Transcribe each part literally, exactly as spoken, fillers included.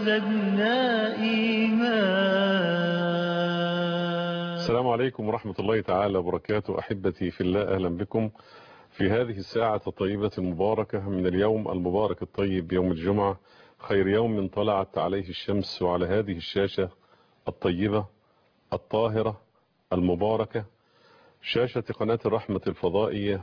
وزدنا إيمان. السلام عليكم ورحمة الله تعالى وبركاته. أحبتي في الله، أهلا بكم في هذه الساعة الطيبة المباركة من اليوم المبارك الطيب، يوم الجمعة، خير يوم طلعت عليه الشمس، وعلى هذه الشاشة الطيبة الطاهرة المباركة، شاشة قناة الرحمة الفضائية،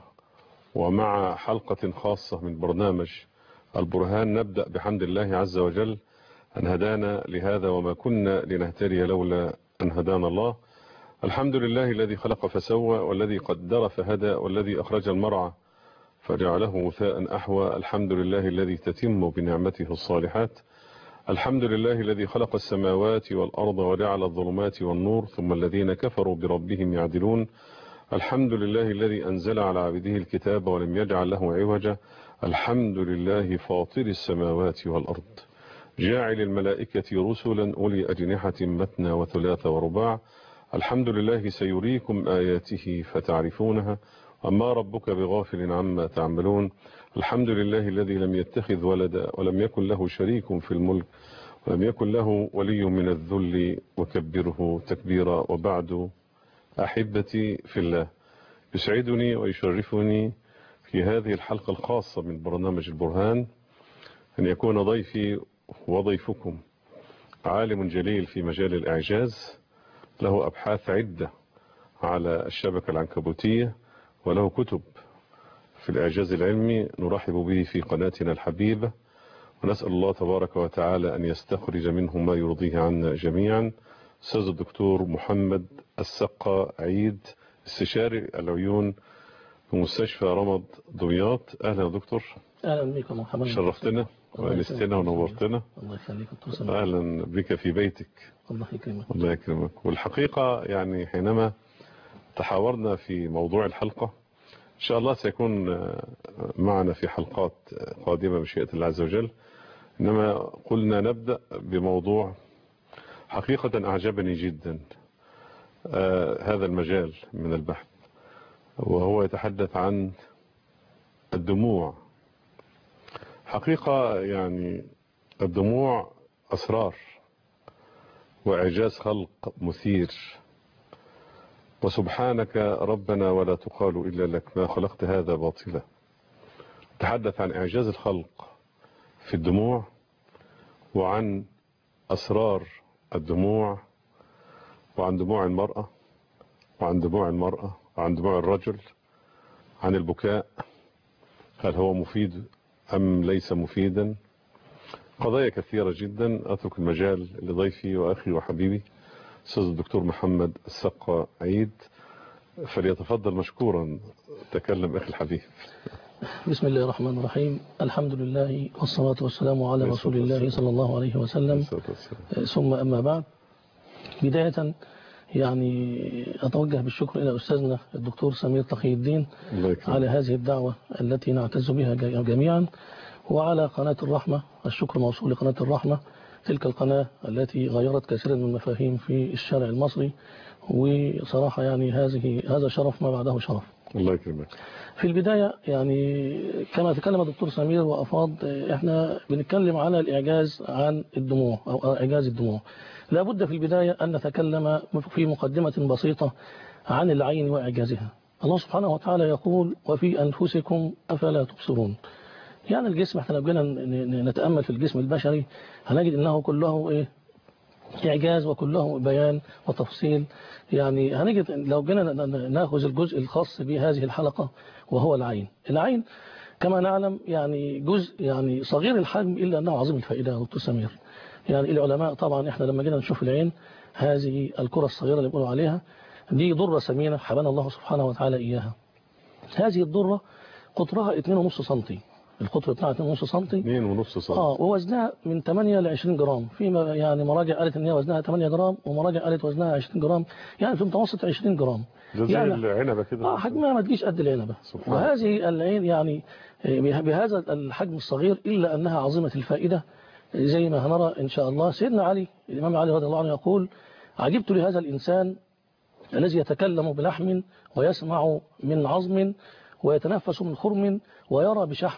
ومع حلقة خاصة من برنامج البرهان. نبدأ بحمد الله عز وجل أن هدانا لهذا، وما كنا لنهتدي لولا أن هدانا الله. الحمد لله الذي خلق فسوى، والذي قدر فهدى، والذي أخرج المرعى فجعله مثاء أحوى. الحمد لله الذي تتم بنعمته الصالحات. الحمد لله الذي خلق السماوات والأرض وجعل الظلمات والنور، ثم الذين كفروا بربهم يعدلون. الحمد لله الذي أنزل على عبده الكتاب ولم يجعل له عوجا. الحمد لله فاطر السماوات والأرض، جاعل الملائكة رسلا أولي أجنحة مثنى وثلاث ورباع. الحمد لله سيريكم آياته فتعرفونها، وما ربك بغافل عما تعملون. الحمد لله الذي لم يتخذ ولدا ولم يكن له شريك في الملك ولم يكن له ولي من الذل وكبره تكبيرا. وبعد، أحبتي في الله، يسعدني ويشرفني في هذه الحلقة الخاصة من برنامج البرهان أن يكون ضيفي وضيفكم عالم جليل في مجال الإعجاز، له أبحاث عدة على الشبكة العنكبوتية، وله كتب في الإعجاز العلمي. نرحب به في قناتنا الحبيبة، ونسأل الله تبارك وتعالى أن يستخرج منه ما يرضيه عنا جميعا. أستاذ الدكتور محمد السقا عيد، استشاري العيون في مستشفى رمض دمياط. أهلا دكتور. أهلا بك محمد، شرفتنا وأنستنا ونورتنا. الله يخليك دكتور. أهلا بك في بيتك. الله يكرمك. الله يكرمك. والحقيقة يعني حينما تحاورنا في موضوع الحلقة، إن شاء الله سيكون معنا في حلقات قادمة بمشيئة الله عز وجل، إنما قلنا نبدأ بموضوع حقيقة أعجبني جدا، آه هذا المجال من البحث، وهو يتحدث عن الدموع. حقيقة يعني الدموع أسرار وإعجاز خلق مثير، وسبحانك ربنا ولا تقال إلا لك، ما خلقت هذا باطلا. تحدث عن إعجاز الخلق في الدموع، وعن أسرار الدموع، وعن دموع المرأة، وعن دموع المرأة وعن دموع الرجل، عن البكاء، هل هو مفيد أم ليس مفيدا. قضايا كثيرة جدا. أترك المجال لضيفي وأخي وحبيبي أستاذ الدكتور محمد السقا عيد، فليتفضل مشكورا. تكلم أخي الحبيب. بسم الله الرحمن الرحيم. الحمد لله والصلاة والسلام على رسول الله صلى الله عليه وسلم، ثم أما بعد. بداية يعني أتوجه بالشكر إلى أستاذنا الدكتور سمير تقي الدين على هذه الدعوة التي نعتز بها جميعا، وعلى قناة الرحمة. الشكر موصول لقناة الرحمة، تلك القناة التي غيرت كثيرا من المفاهيم في الشارع المصري، وصراحة يعني هذه هذا شرف ما بعده شرف. الله يكرمك. في البداية يعني كما تكلم الدكتور سمير وأفاض، احنا بنتكلم على الإعجاز عن الدموع أو إعجاز الدموع. لابد في البداية أن نتكلم في مقدمة بسيطة عن العين وإعجازها. الله سبحانه وتعالى يقول: وفي أنفسكم أفلا تبصرون. يعني الجسم، احنا لو جينا نتأمل في الجسم البشري هنجد أنه كله إيه؟ إعجاز، وكله بيان وتفصيل. يعني هنجد لو جينا ناخذ الجزء الخاص بهذه الحلقة وهو العين. العين كما نعلم يعني جزء يعني صغير الحجم، إلا أنه عظيم الفائدة يا دكتور سمير. يعني العلماء طبعا احنا لما جينا نشوف العين، هذه الكرة الصغيرة اللي بيقولوا عليها دي ضرة ثمينة حبانا الله سبحانه وتعالى إياها. هذه الضرة قطرها اثنين ونص سنتي، القطر بتاعها اثنين ونص سنتي اثنين ونص سنتي اه ووزنها من ثمانية ل عشرين جرام. في يعني مراجع قالت ان هي وزنها ثمانية جرام، ومراجع قالت وزنها عشرين جرام، يعني في متوسط عشرين جرام. زي يعني العنبه كده، اه حجمها ما تجيش قد العنبه. وهذه العين يعني بهذا الحجم الصغير، الا انها عظيمه الفائده زي ما هنرى ان شاء الله. سيدنا علي الامام علي رضي الله عنه يقول: عجبت لهذا الانسان الذي يتكلم بلحم ويسمع من عظم ويتنفس من خرم ويرى بشحم.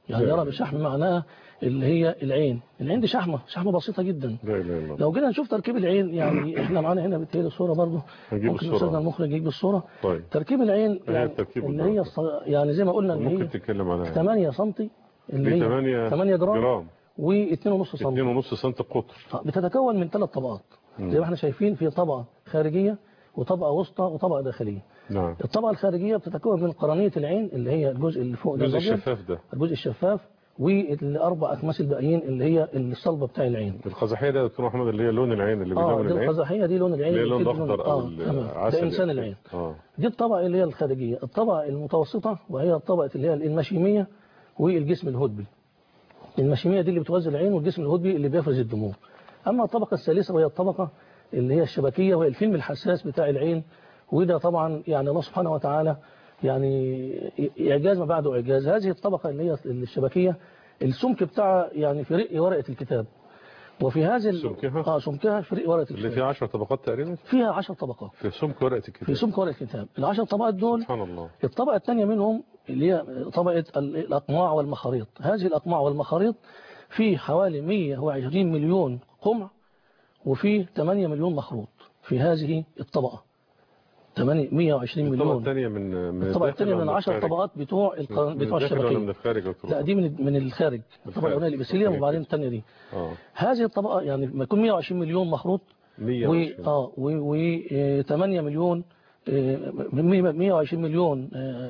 يعني يرى بشحم معناها اللي هي العين. العين دي شحمة شحمة بسيطة جدا. لا لا لا. لو جينا نشوف تركيب العين، يعني احنا معانا هنا بتهيألي الصورة برضه، ممكن أستاذنا المخرج يجيب الصورة. طيب. تركيب العين يعني اللي هي يعني زي ما قلنا اللي هي تتكلم عنها ثمانية سم، اللي هي ثمانية جرام واثنين ونص سم. اثنين ونص سم قطر. بتتكون من ثلاث طبقات زي ما احنا شايفين، في طبقة خارجية وطبقة وسطى وطبقة داخلية. نعم. الطبقة الخارجية بتتكون من قرنية العين اللي هي الجزء اللي فوق ده، الجزء الشفاف ده، الجزء الشفاف، والاربع اكماس الباقيين اللي هي الصلبه بتاع العين. القزحيه ده يا دكتور محمد اللي هي لون العين اللي بيلون العين. اه دي العين. القزحيه دي لون العين اللي لون الاخضر او العسل، ده انسان العين. اه دي الطبقه اللي هي الخارجيه. الطبقه المتوسطه وهي الطبقه اللي هي المشيميه والجسم الهدبي. المشيميه دي اللي بتغذي العين، والجسم الهدبي اللي بيفرز الدموع. اما الطبقه الثالثه وهي الطبقه اللي هي الشبكيه، وهي الفيلم الحساس بتاع العين. وده طبعا يعني الله سبحانه وتعالى يعني اعجاز ما بعده اعجاز. هذه الطبقه اللي هي الشبكيه السمك بتاعها يعني في رق ورقه الكتاب. وفي هذه سمكها اه سمكها في رق ورقه الكتاب اللي فيها عشر طبقات تقريبا. فيها عشر طبقات في سمك ورقه الكتاب. في سمك ورقه الكتاب. العشر طبقات دول سبحان الله. الطبقه الثانيه منهم اللي هي طبقه الاقماع والمخاريط. هذه الاقماع والمخاريط في حوالي مئة وعشرين مليون قمع، وفي ثمانية مليون مخروط في هذه الطبقه. مئة وعشرين مليون. الطبقه الثانيه من من الطبقه الثانيه من العشر طبقات بتوع القرن بتوع الشبكيه. من الخارج. لا دي من من الخارج. الطبقه الاولانيه الابيثيليوم وبعدين الثانيه دي. اه هذه الطبقه يعني ما يكون مئة وعشرين مليون مخروط و اه و ثمانية مليون مئة وعشرين مليون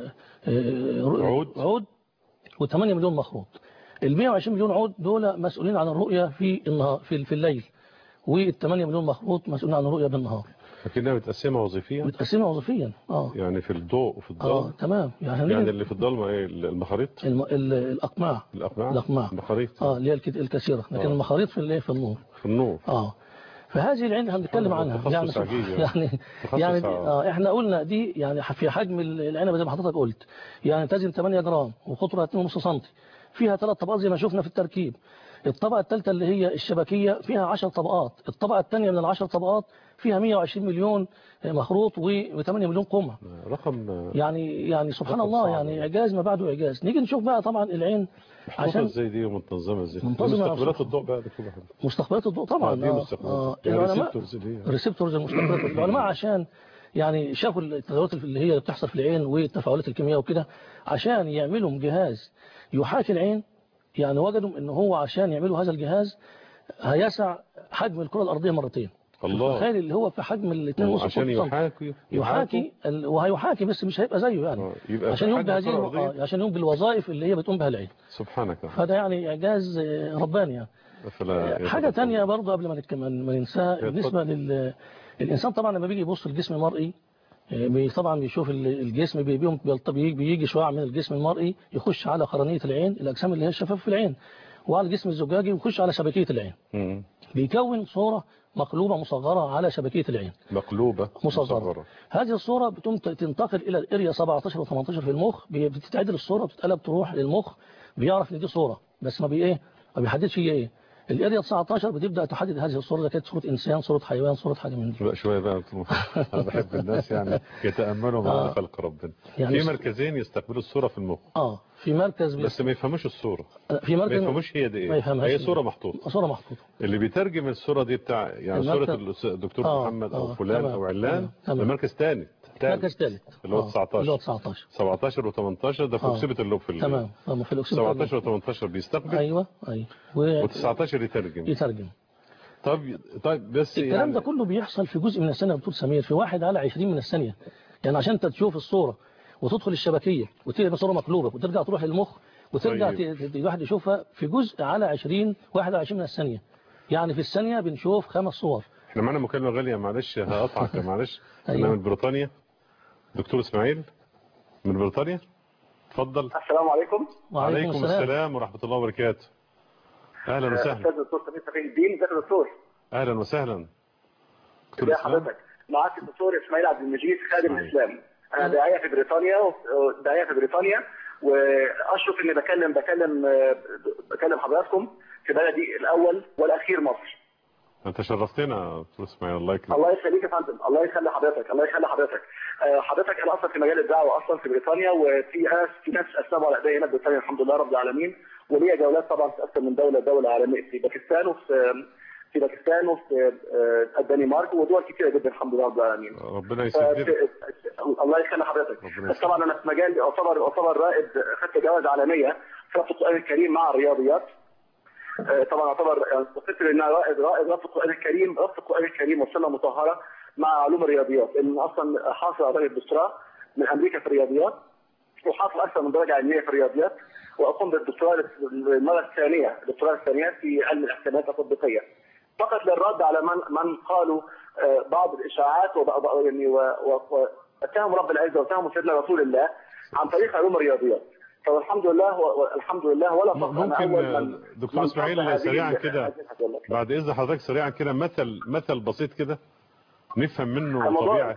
عود عود و8 مليون مخروط. ال مئة وعشرين مليون عود دول مسؤولين عن الرؤيه في النهار في في الليل، وال8 مليون مخروط مسؤولين عن الرؤيه بالنهار. لكنها متقسمه وظيفيا. متقسمه وظيفيا اه يعني في الضوء وفي الظلام. اه تمام. يعني, يعني اللي في الظلمه ايه؟ المخاريط. الم... الاقماع الاقماع الاقماع المخاريط اه اللي هي الكثيره، لكن آه. المخاريط في الايه في النور. في النور اه فهذه العين هنتكلم عنها يعني يعني يعني اه احنا قلنا دي يعني في حجم العنبه زي ما حضرتك قلت، يعني تزن ثمانية جرام وقطرها اثنين ونص سم. فيها ثلاث طبقات زي ما شفنا في التركيب. الطبقه الثالثه اللي هي الشبكيه فيها عشر طبقات. الطبقه الثانيه من العشر طبقات فيها مئة وعشرين مليون مخروط و8 مليون قمع. رقم يعني يعني سبحان الله، يعني اعجاز ما بعده اعجاز. نيجي نشوف بقى طبعا العين عشان ازاي دي ومنتظمه ازاي. مستقبلات الضوء بقى كده. مستقبلات الضوء طبعا اه اه العلماء ريسبتورز المستقبلات. العلماء عشان يعني شافوا التغيرات اللي هي بتحصل في العين والتفاعلات الكيميائيه وكده، عشان يعملوا جهاز يحاكي العين. يعني وجدوا ان هو عشان يعملوا هذا الجهاز هيسع حجم الكره الارضيه مرتين. الله. تخيل اللي هو في حجم الاثنين ونص عشان يحاكي يحاكي ال... وهيحاكي بس مش هيبقى زيه يعني. يبقى عشان يقوم بهذه آه عشان يقوم بالوظائف اللي هي بتقوم بها العين. سبحانك. فده يعني اعجاز رباني يعني. حاجه ثانيه برضه قبل ما نتكلم ما ننساها بالنسبه لل الانسان. طبعا لما بيجي يبص الجسم المرئي طبعا بيشوف الجسم بيجي بيجي شعاع من الجسم المرئي يخش على قرنيه العين، الاجسام اللي هي الشفاف في العين، وعلى الجسم الزجاجي ويخش على شبكيه العين. م. بيكون صوره مقلوبه مصغره على شبكيه العين. مقلوبه مصغره, مصغرة. هذه الصوره بتقوم تنتقل الى الاريا سبعتاشر و ثمانية عشر في المخ. بتتعدل الصوره بتتقلب تروح للمخ، بيعرف ان دي صوره بس ما بي ايه ما بيحددش هي ايه. الاريا تسعة عشر بتبدا تحدد هذه الصوره اذا كانت صوره انسان، صوره حيوان، صوره حاجه من دي. بقى شويه بقى انا بحب الناس يعني يتاملوا مع آه. خلق ربنا. يعني في مركزين يستقبلوا الصوره في المخ. اه في مركز بس ما يفهموش الصوره. في مركز ما يفهموش هي دي ايه. هي صوره محطوطه. صوره محطوطه. اللي بيترجم الصوره دي بتاع يعني صوره الدكتور آه. محمد او آه. فلان تمام. او علان ده مركز ثاني. مركز ثالث اللي هو تسعتاشر اللي هو تسعتاشر سبعتاشر و18 ده في اكسبه اللوب في تمام. في الاكسبه سبعتاشر و18 بيستقبل. ايوه ايوه و19 يترجم يترجم. طب طيب بس الكلام يعني ده كله بيحصل في جزء من الثانيه يا دكتور سمير، في واحد على عشرين من الثانيه. يعني عشان انت تشوف الصوره وتدخل الشبكيه وتلاقي صوره مقلوبه وترجع تروح للمخ وترجع طيب. الواحد يشوفها في جزء على عشرين واحد وعشرين من الثانيه. يعني في الثانيه بنشوف خمس صور. احنا معانا مكالمه غاليه معلش هقطعك معلش. انا من بريطانيا دكتور اسماعيل من بريطانيا. اتفضل. السلام عليكم. وعليكم السلام. السلام ورحمه الله وبركاته. اهلا وسهلا. استاذ الدكتور سمير سفيه الدين. ازيك يا دكتور؟ اهلا وسهلا. ازي حضرتك؟ معاك الدكتور اسماعيل عبد المجيد خادم الاسلام. انا داعيه في بريطانيا داعيه في بريطانيا واشرف اني بكلم بكلم بكلم حضراتكم في بلدي الاول والاخير مصر. انت شرفتنا دكتور اسماعيل، الله يكرمك. الله يخليك يا فندم، الله يخلي حضرتك، الله يخلي حضرتك. آه حضرتك انا اصلا في مجال الدعوه اصلا في بريطانيا، وفي ناس في ناس اسلموا على ايدي هنا في بريطانيا الحمد لله رب العالمين، وليا جولات طبعا في اكثر من دوله دوله عالميه، في باكستان وفي في باكستان وفي آه الدنمارك ودول كثيره جدا الحمد لله رب العالمين. ربنا يسددك. الله يخلي حضرتك. بس طبعا انا في مجال اعتبر اعتبر رائد، اخذت جوائز عالميه في ربط القران الكريم مع الرياضيات. طبعا اعتبر فكر ان رائد رائد ربط القران الكريم ربط القران الكريم والسنه المطهره مع علوم الرياضيات، ان اصلا حاصل على درجه دكتوراه من امريكا في الرياضيات، وحاصل اكثر من درجه علميه في الرياضيات، واقوم بالدكتوراه المره الثانيه الدكتوراه الثانيه في علم الاحتمالات التطبيقيه. فقط للرد على من من قالوا بعض الاشاعات يعني واتهموا رب العزه واتهموا سيدنا رسول الله عن طريق علوم الرياضيات. فالحمد لله والحمد لله ولا فقط. ممكن دكتور اسماعيل سريعا كده بعد اذن حضرتك سريعا كده مثل مثل بسيط كده نفهم منه طبيعه.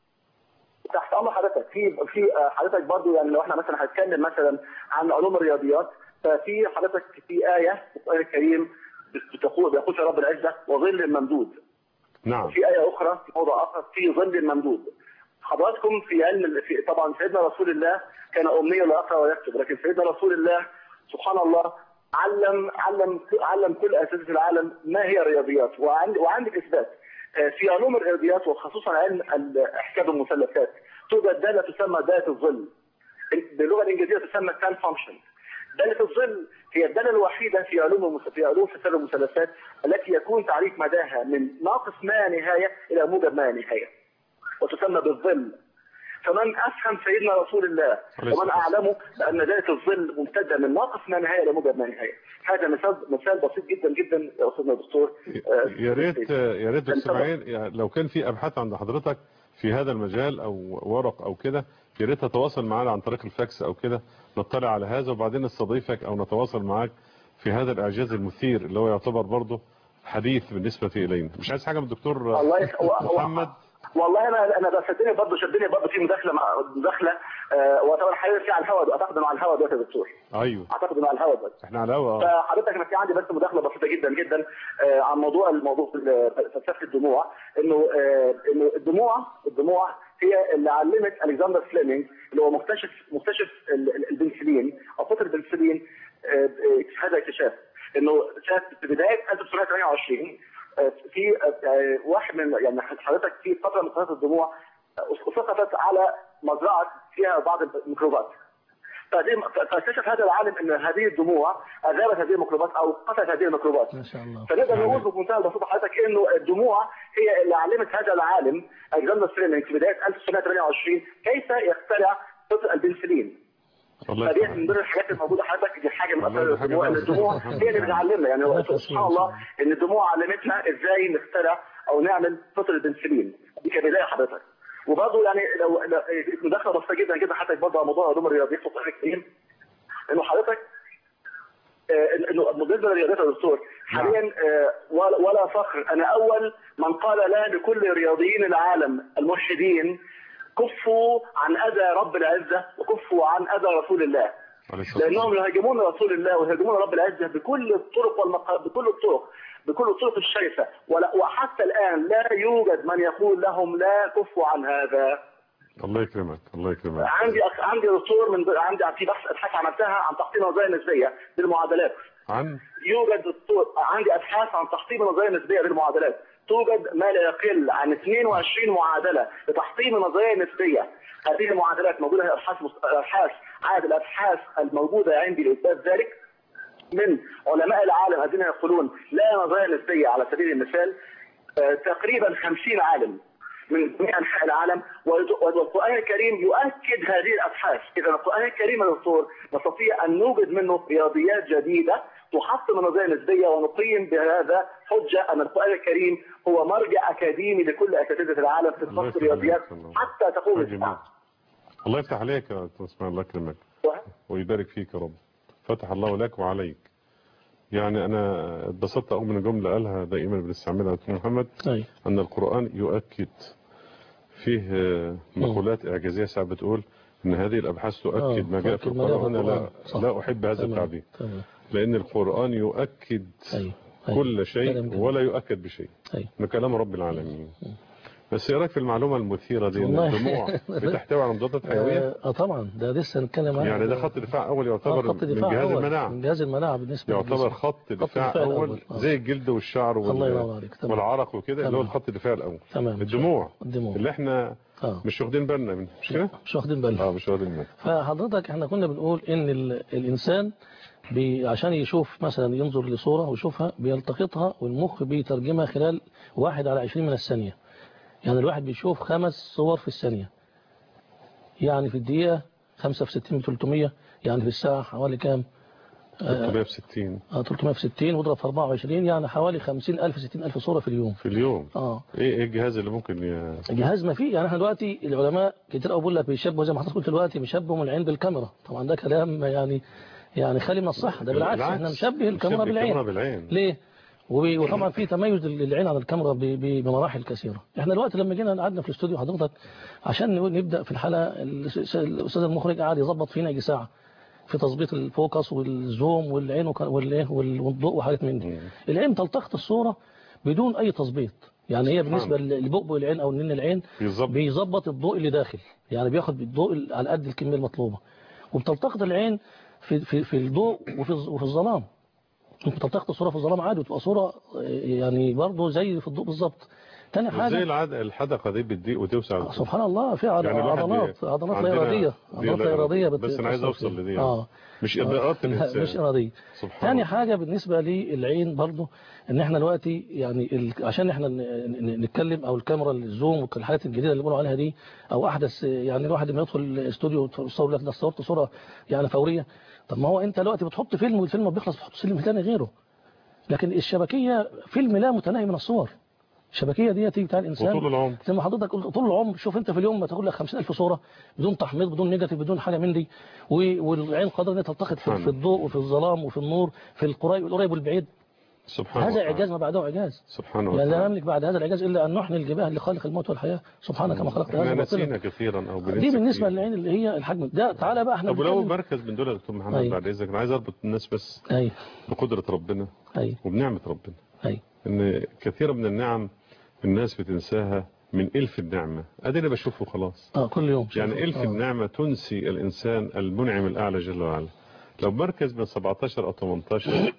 تحت امر حضرتك. في في حضرتك برضو يعني لو احنا مثلا هنتكلم مثلا عن علوم الرياضيات، ففي حضرتك في ايه في القران الكريم بتقول بيقول رب العزه وظل ممدود. نعم. في ايه اخرى في موضع اخر في ظل ممدود. حضراتكم في علم في طبعا سيدنا رسول الله كان امي لا يقرا ويكتب، لكن سيدنا رسول الله سبحان الله علم علم علم كل اساتذه العالم ما هي الرياضيات، وعند وعندك اثبات في علوم الرياضيات وخصوصا علم احكام المثلثات توجد داله تسمى داله الظل، باللغه الانجليزيه تسمى تان فانكشن. داله الظل هي الداله الوحيده في علوم في علوم حساب المثلثات التي يكون تعريف مداها من ناقص ما نهايه الى موجب ما نهايه، وتسمى بالظل. فمن افهم سيدنا رسول الله ومن اعلمه بان داله الظل ممتده من ناقص ما نهايه الى موجب ما نهايه. هذا مثال مثال بسيط جدا جدا يا استاذنا الدكتور. يا ريت يا ريت دكتور اسماعيل لو كان في ابحاث عند حضرتك في هذا المجال او ورق او كده يا ريت تتواصل معنا عن طريق الفاكس او كده نطلع على هذا، وبعدين نستضيفك او نتواصل معاك في هذا الاعجاز المثير اللي هو يعتبر برضه حديث بالنسبه الينا. مش عايز حاجه من الدكتور محمد؟ والله انا انا شدني برضه شدني برضه في مداخله مع مداخله آه وطبعا حضرتك في على الهواء، اعتقد انه على الهواء دلوقتي يا دكتور. ايوه اعتقد انه على الهواء بس احنا على الهواء. فحضرتك انا في عندي بس مداخله بسيطه جدا جدا آه عن موضوع الموضوع فلسفه الدموع، انه آه انه الدموع الدموع هي اللي علمت الكسندر فليمنج اللي هو مكتشف مكتشف البنسلين او قطر البنسلين آه هذا اكتشاف انه في بدايه ألف وتسعمائة وثمانية وعشرين في واحد من يعني حضرتك في فتره من فترات الدموع سقطت على مزرعه فيها بعض الميكروبات. فاكتشف هذا العالم ان هذه الدموع اذابت هذه الميكروبات او قتلت هذه الميكروبات. ما شاء الله. فنقدر نقول بمنتهى البساطه حضرتك انه الدموع هي اللي علمت هذا العالم الكسندر فليمنج في بدايه ألف وتسعمائة وثمانية وعشرين كيف يخترع قطر البنسلين. فدي من ضمن الحاجات الموجوده حضرتك، دي حاجه من اثار الدموع، ان الدموع هي اللي بتعلمنا يعني سبحان الله ان الدموع علمتنا ازاي نخترع او نعمل قطر البنسلين دي كبدايه حضرتك. وبرضه يعني لو مداخله بسيطه جدا جدا حضرتك برضه على موضوع علوم الرياضيات في القران الكريم، انه حضرتك انه بالنسبه للرياضيات يا دكتور حاليا ولا فخر انا اول من قال لا لكل رياضيين العالم الملحدين كفوا عن اذى رب العزه وكفوا عن اذى رسول الله، لانهم يهاجمون رسول الله ويهاجمون رب العزه بكل الطرق والمق... بكل الطرق بكل الطرق الشرسه، وحتى الان لا يوجد من يقول لهم لا كفوا عن هذا. الله يكرمك الله يكرمك. عندي عندي دكتور من عندي في بحث ابحاث عملتها عن تحطيم النظريه النسبيه بالمعادلات. عن يوجد دكتور عندي ابحاث عن تحطيم النظريه النسبيه بالمعادلات، توجد ما لا يقل عن اثنين وعشرين معادله لتحطيم النظريه النسبيه. هذه المعادلات موجوده في ابحاث ابحاث عدد الابحاث الموجوده عندي لاثبات ذلك من علماء العالم الذين يقولون لا نظريه نسبيه. على سبيل المثال تقريبا خمسين عالم من جميع انحاء العالم، والقران الكريم يؤكد هذه الابحاث. اذا القران الكريم يا دكتور نستطيع ان نوجد منه رياضيات جديده تحطم النظريه النسبيه، ونقيم بهذا حجه ان القران الكريم هو مرجع اكاديمي لكل اساتذه العالم في تخصص الرياضيات حتى تقوم الساعه. الله يفتح عليك يا دكتور اسماعيل، الله يكرمك ويبارك فيك يا رب. فتح الله لك وعليك. يعني انا اتبسطت قوي من الجمله قالها دائما بنستعملها دكتور محمد أي. ان القران يؤكد فيه مقولات اعجازيه ساعات بتقول ان هذه الابحاث تؤكد ما جاء في القران. انا لا لا احب هذا التعبير لان القران يؤكد أي. كل شيء ولا يؤكد بشيء من كلام رب العالمين. بس ايه رايك في المعلومه المثيره دي ان الدموع بتحتوي على مضادات حيويه؟ اه طبعا ده لسه هنتكلم عنه. يعني ده خط دفاع اول يعتبر آه من جهاز المناعه. من جهاز المناعه بالنسبه يعتبر خط دفاع, خط دفاع اول, أول. آه. زي الجلد والشعر والعرق وكده اللي هو الخط الدفاع الاول. تمام. الدموع. الدموع اللي احنا آه. مش واخدين بالنا منه، مش كده؟ مش واخدين بالنا. اه مش واخدين بالنا. فحضرتك احنا كنا بنقول ان الانسان بي عشان يشوف مثلا ينظر لصوره ويشوفها بيلتقطها والمخ بيترجمها خلال واحد على عشرين من الثانيه. يعني الواحد بيشوف خمس صور في الثانية، يعني في الدقيقة خمسة في ستين بثلاثمية، يعني في الساعة حوالي كام؟ ثلاثمية في ستين. اه ثلاثمية في ستين واضرب في أربعة وعشرين، يعني حوالي خمسين ألف ستين ألف صورة في اليوم. في اليوم. اه ايه ايه الجهاز اللي ممكن ي... الجهاز ما فيه. يعني احنا دلوقتي العلماء كتير قوي بيقول لك بيشبهوا زي ما حضرتك قلت دلوقتي بيشبهوا العين بالكاميرا. طبعا ده كلام يعني يعني خالي من الصحة. ده بالعكس احنا نشبه الكاميرا بالعين. بالعين. ليه؟ وطبعا في تميز للعين عن الكاميرا بمراحل كثيرة. احنا دلوقتي لما جينا قعدنا في الاستوديو حضرتك عشان نبدأ في الحلقة، الأستاذ المخرج قاعد يظبط فينا يجي ساعة في تظبيط الفوكس والزوم والعين والضوء وحاجات من دي. العين تلتقط الصورة بدون أي تظبيط. يعني هي بالنسبة لبؤبؤ العين أو نين العين بيظبط الضوء اللي داخل، يعني بياخد الضوء على قد الكمية المطلوبة، وبتلتقط العين في في في الضوء وفي وفي الظلام. ممكن تلتقط الصورة في الظلام عادي وتبقى صورة يعني برضه زي في الضوء بالظبط. تاني حاجة زي العد... الحدقة دي بتضيق وتوسع. سبحان الله في عض... يعني عضلات عضلات لا إرادية عضلات لا إرادية بت... بس أنا عايز أوصل لدي. آه. مش إضاءات الإنسان. مش إرادية. تاني حاجة بالنسبة للعين برضه إن إحنا دلوقتي يعني ال... عشان إحنا ن... نتكلم أو الكاميرا الزوم والحاجات الجديدة اللي بيقولوا عليها دي أو أحدث، يعني الواحد لما يدخل الاستوديو ويصور لك ده صورت صورة يعني فورية. طب ما هو أنت دلوقتي بتحط فيلم والفيلم بيخلص بتحط فيلم ثاني غيره. لكن الشبكية فيلم لا متناهي من الصور. الشبكية دي تيجي بتاع الإنسان طول العمر زي ما حضرتك قلت طول العمر. شوف أنت في اليوم ما تاخد لك خمسين ألف صورة بدون تحميض بدون نيجاتيف بدون حاجة من دي، والعين قادرة أن تلتقط في, في الضوء وفي الظلام وفي النور في القريب والقريب والبعيد. سبحان هذا إعجاز ما بعده إعجاز. سبحان الله. يعني لا نملك بعد هذا الإعجاز إلا أن نحن الجباه لخالق الموت والحياة سبحانه كما خلقت هذا نسينا كثيرا أو دي بالنسبة للعين اللي هي الحجم ده. تعالى بقى احنا طب ولو مركز من دول يا دكتور محمد أي. بعد إذنك أنا عايز أربط الناس بس أي. بقدرة ربنا أي. وبنعمة ربنا. أي. إن كثير من النعم الناس بتنساها من إلف النعمة. أدينا بشوفه خلاص. آه كل يوم. يعني إلف آه. النعمة تنسي الإنسان المنعم الأعلى جل وعلا. لو مركز من سبعتاشر أو تمنتاشر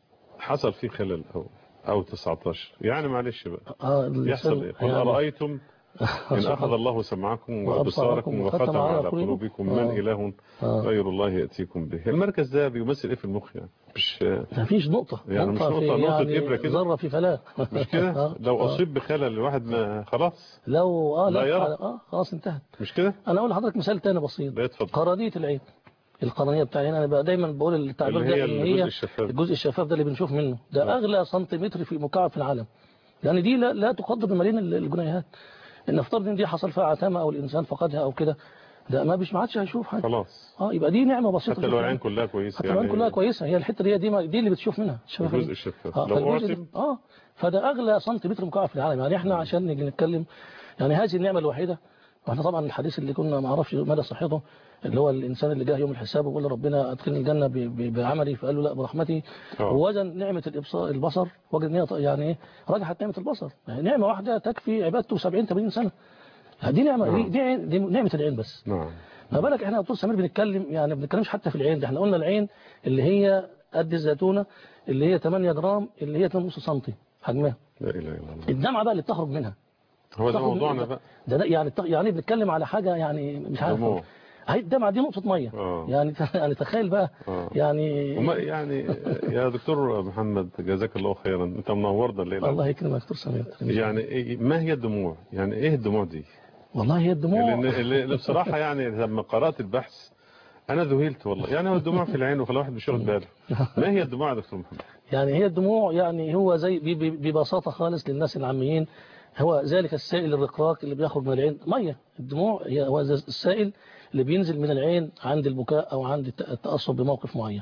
حصل فيه خلل أو أو تسعتاشر يعني معلش بقى آه يحصل إيه؟ قل يعني أرأيتم إن أخذ الله سمعكم وأبصاركم وختم على قلوبكم من آه. إله آه. غير الله يأتيكم به. المركز ده بيمثل إيه في المخ يعني؟ مش مفيش نقطة يعني مش نقطة نقطة يعني إبرة كده ذرة في فلاة مش كده آه. لو أصيب بخلل الواحد ما خلاص لو آه لا يرى آه خلاص انتهت مش كده. أنا أقول لحضرتك مثال تاني بسيط. قرنية العين القرنية بتاعي أنا بقى دايما بقول التعبير ده اللي هي الشفاف. الجزء الشفاف ده اللي بنشوف منه ده لا. أغلى سنتيمتر في مكعب في العالم. يعني دي لا, لا تقدر بملايين الجنيهات. ان نفترض ان دي حصل فيها عتامة او الانسان فقدها او كده ده ما بيش ما عادش هيشوف حاجه خلاص. اه يبقى دي نعمه بسيطه حتى لو العين كلها كويسه حتى يعني العين كلها كويسه هي الحته دي دي, دي اللي بتشوف منها الجزء الشفاف آه لو اعتم اه فده اغلى سنتيمتر مكعب في العالم. يعني احنا عشان نيجي نتكلم يعني هذه النعمه الوحيده. واحنا طبعا الحديث اللي كنا ما اعرفش مدى صحته اللي هو الانسان اللي جه يوم الحساب وقال لربنا ادخلني الجنه بعملي فقال له لا برحمتي. ووزن نعمه الابصار البصر وجد ان هي يعني ايه رجحت نعمه البصر. يعني نعمه واحده تكفي عبادته سبعين ثمانين سنه. دي نعمه دي, دي, دي نعمه العين بس. نعم. ما بالك احنا يا دكتور سمير بنتكلم يعني ما بنتكلمش حتى في العين ده احنا قلنا العين اللي هي قد الزيتونه اللي هي ثمانية جرام اللي هي اثنين ونص سم حجمها. لا اله الا الله. الدمعه بقى اللي بتخرج منها هو ده موضوعنا بقى. ده يعني يعني بنتكلم على حاجه يعني مش عارف هي الدمعه دي نقطه ميه آه. يعني يعني تخيل بقى آه. يعني يعني يا دكتور محمد جزاك الله خيرا انت منورنا الليله. الله يكرمك يا دكتور سمير. يعني ما هي الدموع؟ يعني ايه الدموع دي؟ والله هي الدموع اللي بصراحه يعني لما قرات البحث انا ذهلت والله. يعني هو الدموع في العين وخلى واحد مش واخد باله. ما هي الدموع يا دكتور محمد؟ يعني هي الدموع يعني هو زي ببساطه خالص للناس العاميين هو ذلك السائل الرقراق اللي بيخرج من العين ميه. الدموع هو السائل اللي بينزل من العين عند البكاء او عند التأثر بموقف معين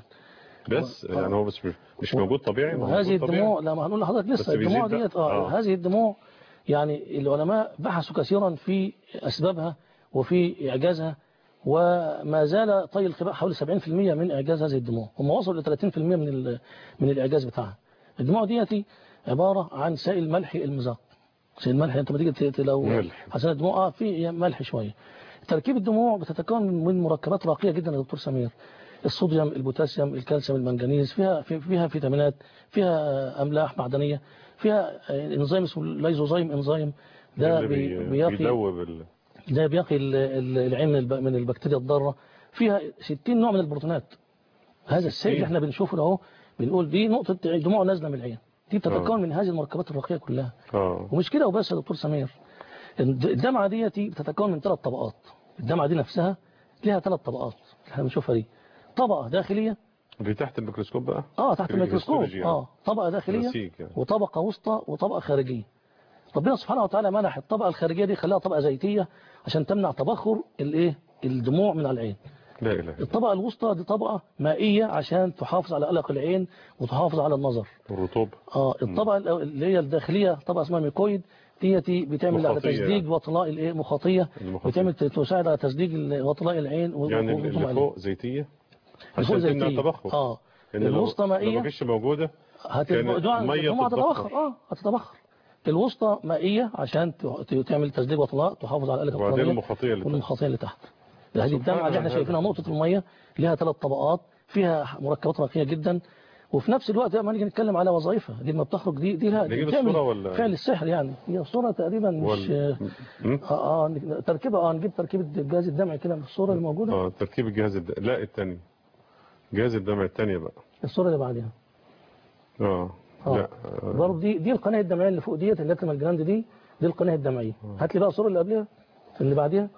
بس و... يعني هو بس مش موجود طبيعي. وهذه الدموع لا ما هنقول لحضرتك لسه الدموع ديت اه, آه. هذه الدموع يعني العلماء بحثوا كثيرا في اسبابها وفي اعجازها وما زال طي الخباء حوالي سبعين بالمئة من اعجاز هذه الدموع. هم وصلوا ل ثلاثين بالمئة من من الاعجاز بتاعها. الدموع ديتي عباره عن سائل ملحي المذاق. سائل ملحي انت لما تيجي لو حسن الدموع اه في ملح شويه. تركيب الدموع بتتكون من مركبات راقيه جدا يا دكتور سمير. الصوديوم، البوتاسيوم، الكالسيوم، المنجنيز، فيها فيها فيتامينات، فيها املاح معدنيه، فيها انزيم اسمه لايزوزايم انزيم، ده بيقي بيدوب ده بيقي العين من البكتيريا الضاره. فيها ستين نوع من البروتينات. هذا السائل اللي احنا بنشوفه اهو بنقول دي نقطه دموع نازله من العين، دي بتتكون من هذه المركبات الرقيقه كلها. أوه. ومش كده وبس يا دكتور سمير، الدمعه ديتي بتتكون من ثلاث طبقات. الدمعه دي نفسها ليها ثلاث طبقات احنا بنشوفها دي. طبقه داخليه اللي تحت الميكروسكوب بقى اه تحت الميكروسكوب يعني. اه طبقه داخليه يعني. وطبقه وسطى وطبقه خارجيه. ربنا سبحانه وتعالى منح الطبقه الخارجيه دي خلاها طبقه زيتيه عشان تمنع تبخر الايه الدموع من العين. لا إله. الطبقه الوسطى دي طبقه مائيه عشان تحافظ على قلق العين وتحافظ على النظر الرطوبه. اه الطبقه اللي هي الداخليه طبقه اسمها ميكويد ديتي بتعمل على تسديج يعني. وطلاء الايه مخاطيه، بتعمل تساعد على تسديج وطلاء العين يعني اللي فوق زيتيه عشان تمنع التبخر. اه الوسطى مائيه لو ما فيش موجوده الدموع هتتبخر اه هتتبخر. الوسطى مائيه عشان تعمل تسديج وطلاء تحافظ على قلق العين والمخاطيه اللي, والمخاطيه اللي تحت. هذه الدمعه اللي احنا شايفينها نقطه الميه لها ثلاث طبقات، فيها مركبات رقيقه جدا، وفي نفس الوقت لما نيجي نتكلم على وظائفها دي لما بتخرج دي دي لها بتعمل فعل السحر يعني. هي الصوره تقريبا مش اه, آه تركيبها اه نجيب تركيبه الجهاز الدمعي كده من الصوره اللي موجوده. اه تركيب الجهاز الد... لا الثاني جهاز الدمع الثانيه بقى الصوره اللي بعدها. اه لا آه. برضه دي دي القناه الدمعيه اللي فوق ديت اللاترال جلاند دي دي القناه الدمعيه. هات لي بقى الصوره اللي قبلها اللي بعديها.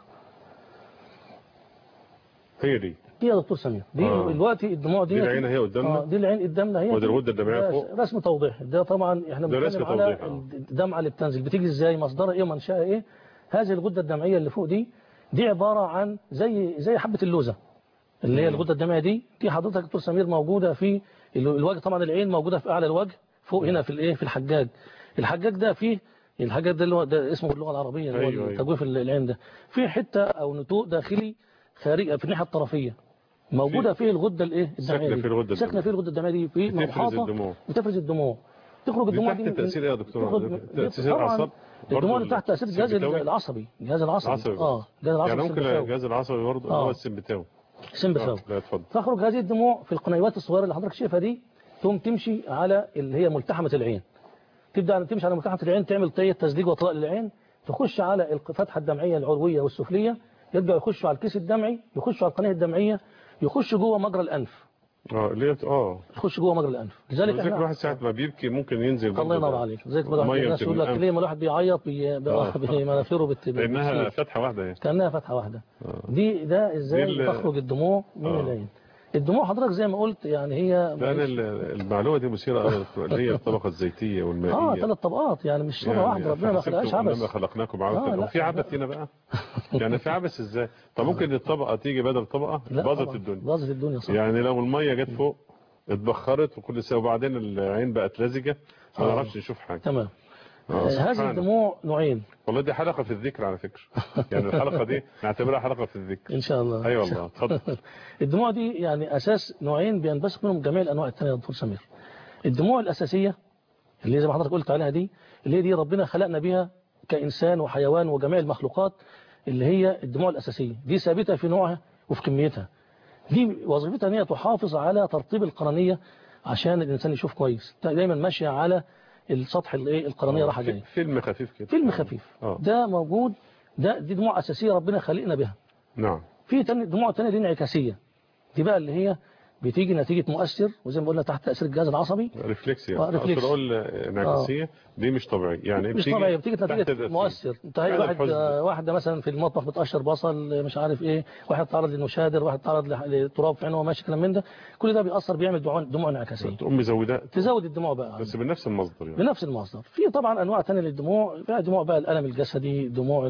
هي دي دي يا دكتور سمير دي آه. دلوقتي الدموع دي دي العين اهي قدامنا. اه دي العين قدامنا هي ودي الغده الدمعيه فوق. رسم توضيح ده طبعا احنا بنتكلم على الدمعه اللي بتنزل بتيجي ازاي مصدرها ايه ومنشأها ايه. هذه الغده الدمعيه اللي فوق دي دي عباره عن زي زي حبه اللوزه اللي هي الغده الدمعيه دي دي حضرتك يا دكتور سمير موجوده في الوجه. طبعا العين موجوده في اعلى الوجه فوق هنا في الايه في الحجاج. الحجاج ده فيه الحجاج ده اللي هو ده اسمه باللغه العربيه اللي هو أيوة تجويف العين ده في حته او نتوء داخلي خارج في الناحيه الطرفيه موجوده فيه الغده الايه الدمعيه دي ساكنه فيه الغده الدمعيه دي في محاطه بتفرز الدموع تخرج الدموع دي تحت تاثير ايه يا دكتور؟ تاثير الاعصاب الدموع دي تحت تاثير الجهاز العصبي الجهاز العصبي اه الجهاز العصبي يعني ممكن الجهاز العصبي برضه هو السمبثاوي السمبثاوي تخرج هذه الدموع في القنيوات الصغيره اللي حضرتك شايفها دي ثم تمشي على اللي هي ملتحمه العين تبدا تمشي على ملتحمه العين تعمل طيه تسديج وطلاء للعين تخش على الفتحه الدمعيه العلويه والسفليه يبدأ يخشوا على الكيس الدمعي يخشوا على القناه الدمعيه يخش جوه مجرى الانف اه ليه اه يخش جوه مجرى الانف لذلك احنا الواحد ساعه ما بيبكي ممكن ينزل الله ينور عليك زي ما الناس يقول لك ليه ما الواحد بيعيط بمناخيره بت لانها فتحه واحده يعني كانها فتحه واحده آه. دي ده ازاي تخرج الدموع من آه. العين. الدموع حضرتك زي ما قلت يعني هي لان المعلومه دي مثيره قوي اللي هي الطبقه الزيتيه والمائيه اه ثلاث طبقات يعني مش طبقه يعني واحده ربنا ما خلقهاش عبث لما خلقناكم عبثا آه وفي عبث هنا بقى يعني في عبث ازاي طب ممكن الطبقه تيجي بدل طبقه باظت الدنيا باظت الدنيا صح يعني لو الميه جت فوق اتبخرت وكل سنه وبعدين العين بقت لزجه ما نعرفش نشوف حاجه تمام آه هذه الدموع نوعين والله دي حلقه في الذكر على فكره يعني الحلقه دي نعتبرها حلقه في الذكر ان شاء الله اي أيوة والله اتفضل الدموع دي يعني اساس نوعين بينبثق منهم جميع الانواع الثانيه يا دكتور سمير. الدموع الاساسيه اللي زي ما حضرتك قلت عليها دي اللي هي دي ربنا خلقنا بها كانسان وحيوان وجميع المخلوقات اللي هي الدموع الاساسيه دي ثابته في نوعها وفي كميتها. دي وظيفتها ان هي تحافظ على ترطيب القرنيه عشان الانسان يشوف كويس دايما ماشيه على السطح الايه القرنيه رايحه جايه فيلم خفيف كده فيلم خفيف أوه. ده موجود ده دي دموع اساسيه ربنا خلقنا بها. نعم في تاني دموع ثانيه دي انعكاسيه دي بقى اللي هي بتيجي نتيجه مؤثر وزي ما قلنا تحت تاثير الجهاز العصبي ريفلكس يعني اقصد اقول انعكاسيه دي مش طبيعيه يعني مش طبيعيه بتيجي نتيجه مؤثر انت هي واحد واحده مثلا في المطبخ بتقشر بصل مش عارف ايه واحد تعرض للمشادر واحد تعرض لتراب في عينه وماشي كلام من ده كل ده بيأثر بيعمل دموع انعكاسيه تقوم مزودها تزود الدموع بقى بس بنفس المصدر يعني بنفس المصدر. في طبعا انواع ثانيه للدموع فيها دموع بقى الالم الجسدي دموع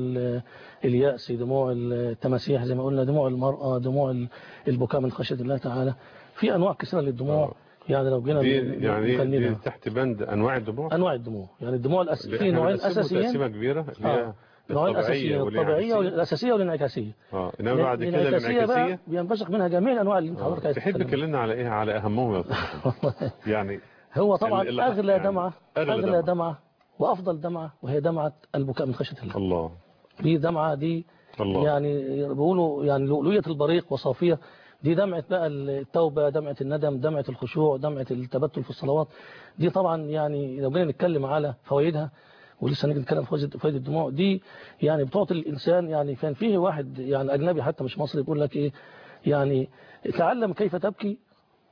اليأس دموع التماسيح زي ما قلنا دموع المرأة دموع البكاء من خشية الله تعالى. في انواع كثيره للدموع آه. يعني لو جينا يعني دي تحت بند انواع الدموع انواع الدموع يعني الدموع الاساسيه في نوعين اساسيين تقسيمه كبيره اللي هي نوعين اساسيين الطبيعيه والاساسيه والانعكاسيه اه انما بعد كده الانعكاسيه بينبثق منها جميع الانواع اللي انت حضرتك تحب تكلمنا على ايه على اهمهم يا يعني هو طبعا ال- ال- أغلى يعني دمعة أغلى أغلى دمعة. دمعة وأفضل دمعة وهي دمعة البكاء من خشية الله. الله. دي دمعة دي الله. يعني بيقولوا يعني لؤلؤية البريق وصافية. دي دمعة بقى التوبة، دمعة الندم، دمعة الخشوع، دمعة التبتل في الصلوات. دي طبعا يعني لو جينا نتكلم على فوائدها، ولسه نيجي نتكلم في فوائد الدموع دي، يعني بتعطي الإنسان. يعني كان فيه واحد يعني أجنبي حتى مش مصري يقول لك إيه، يعني تعلم كيف تبكي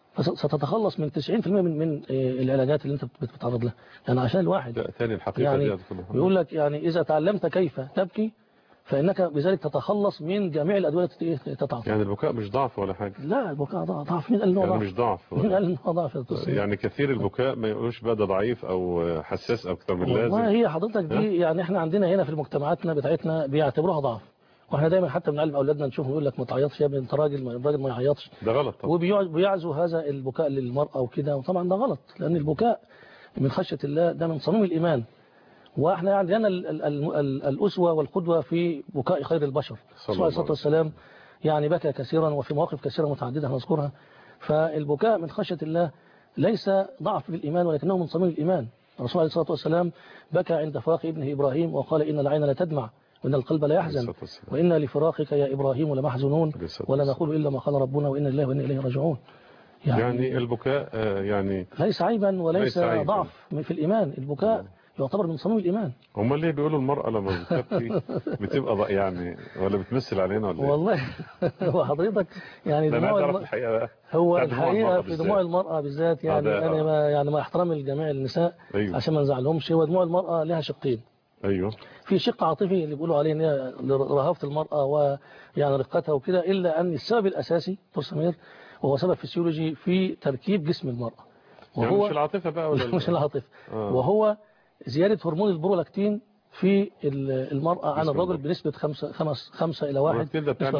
ستتخلص من تسعين بالمئة من من العلاجات اللي انت بتتعرض لها. يعني عشان الواحد تاني الحقيقة يعني دي يقول لك يعني إذا تعلمت كيف تبكي فإنك بذلك تتخلص من جميع الأدوية التي تتعاطى. يعني البكاء مش ضعف ولا حاجة. لا البكاء ضعف. مين قال انه يعني ضعف؟ مش ضعف مين قال انه ضعف؟ يعني كثير البكاء ما يقولوش بقى ده ضعيف او حساس اكتر من لازم. والله هي حضرتك دي يعني احنا عندنا هنا في المجتمعاتنا بتاعتنا بيعتبروها ضعف. واحنا دايما حتى بنعلم اولادنا نشوفهم يقول لك ما تعيطش يا ابني انت راجل، الراجل ما يعيطش. ده غلط طبعا. وبيعزوا هذا البكاء للمرأة وكده، وطبعا ده غلط لان البكاء من خشية الله ده من صميم الإيمان. واحنا عندنا الأسوة والقدوة في بكاء خير البشر صلى الله عليه وسلم. يعني بكى كثيرا وفي مواقف كثيرة متعددة هنذكرها. فالبكاء من خشية الله ليس ضعف في الإيمان ولكنه من صميم الإيمان. الرسول عليه الصلاة والسلام بكى عند فراق ابنه إبراهيم وقال إن العين لا تدمع وإن القلب لا يحزن وإن لفراقك يا إبراهيم لمحزنون ولا نقول إلا ما قال ربنا وإن الله وإن إليه راجعون. يعني, يعني البكاء يعني ليس عيبا وليس ليس عيبا. ضعف في الإيمان. البكاء يعتبر من صميم الإيمان. هم ليه بيقولوا المرأة لما بتبكي بتبقى يعني ولا بتمثل علينا ولا والله هو حضرتك يعني دموع الم... الحقيقة هو الحقيقة في دموع المرأة بالذات يعني آه أنا ما يعني ما احترام لجميع النساء. أيوه. عشان ما نزعلهمش. هو دموع المرأة لها شقين. أيوه. في شق عاطفي اللي بيقولوا عليه ان رهافة المرأة ويعني رقتها وكده، إلا أن السبب الأساسي دكتور سمير وهو سبب فسيولوجي في تركيب جسم المرأة. وهو يعني مش العاطفة بقى ولا مش العاطفة. آه. وهو زيادة هرمون البرولاكتين في المرأة عن الرجل بنسبة خمسة, خمس خمسة إلى واحد.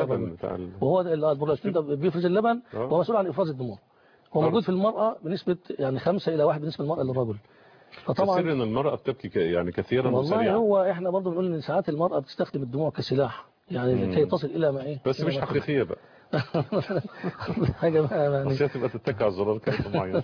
وهو البرولاكتين ده بيفرز اللبن وهو مسؤول عن إفراز الدموع. هو موجود في المرأة بنسبة يعني خمسة إلى واحد بالنسبة للمرأة للرجل. فطبعا كثير ان المرأة بتبكي يعني كثيرا وسريعا. والله هو احنا برضه بنقول ان ساعات المرأة بتستخدم الدموع كسلاح يعني لكي تصل إلى ما ايه. بس مش حقيقية بقى. حاجة بقى يعني بس تبقى تتكع على الزرار كده معين.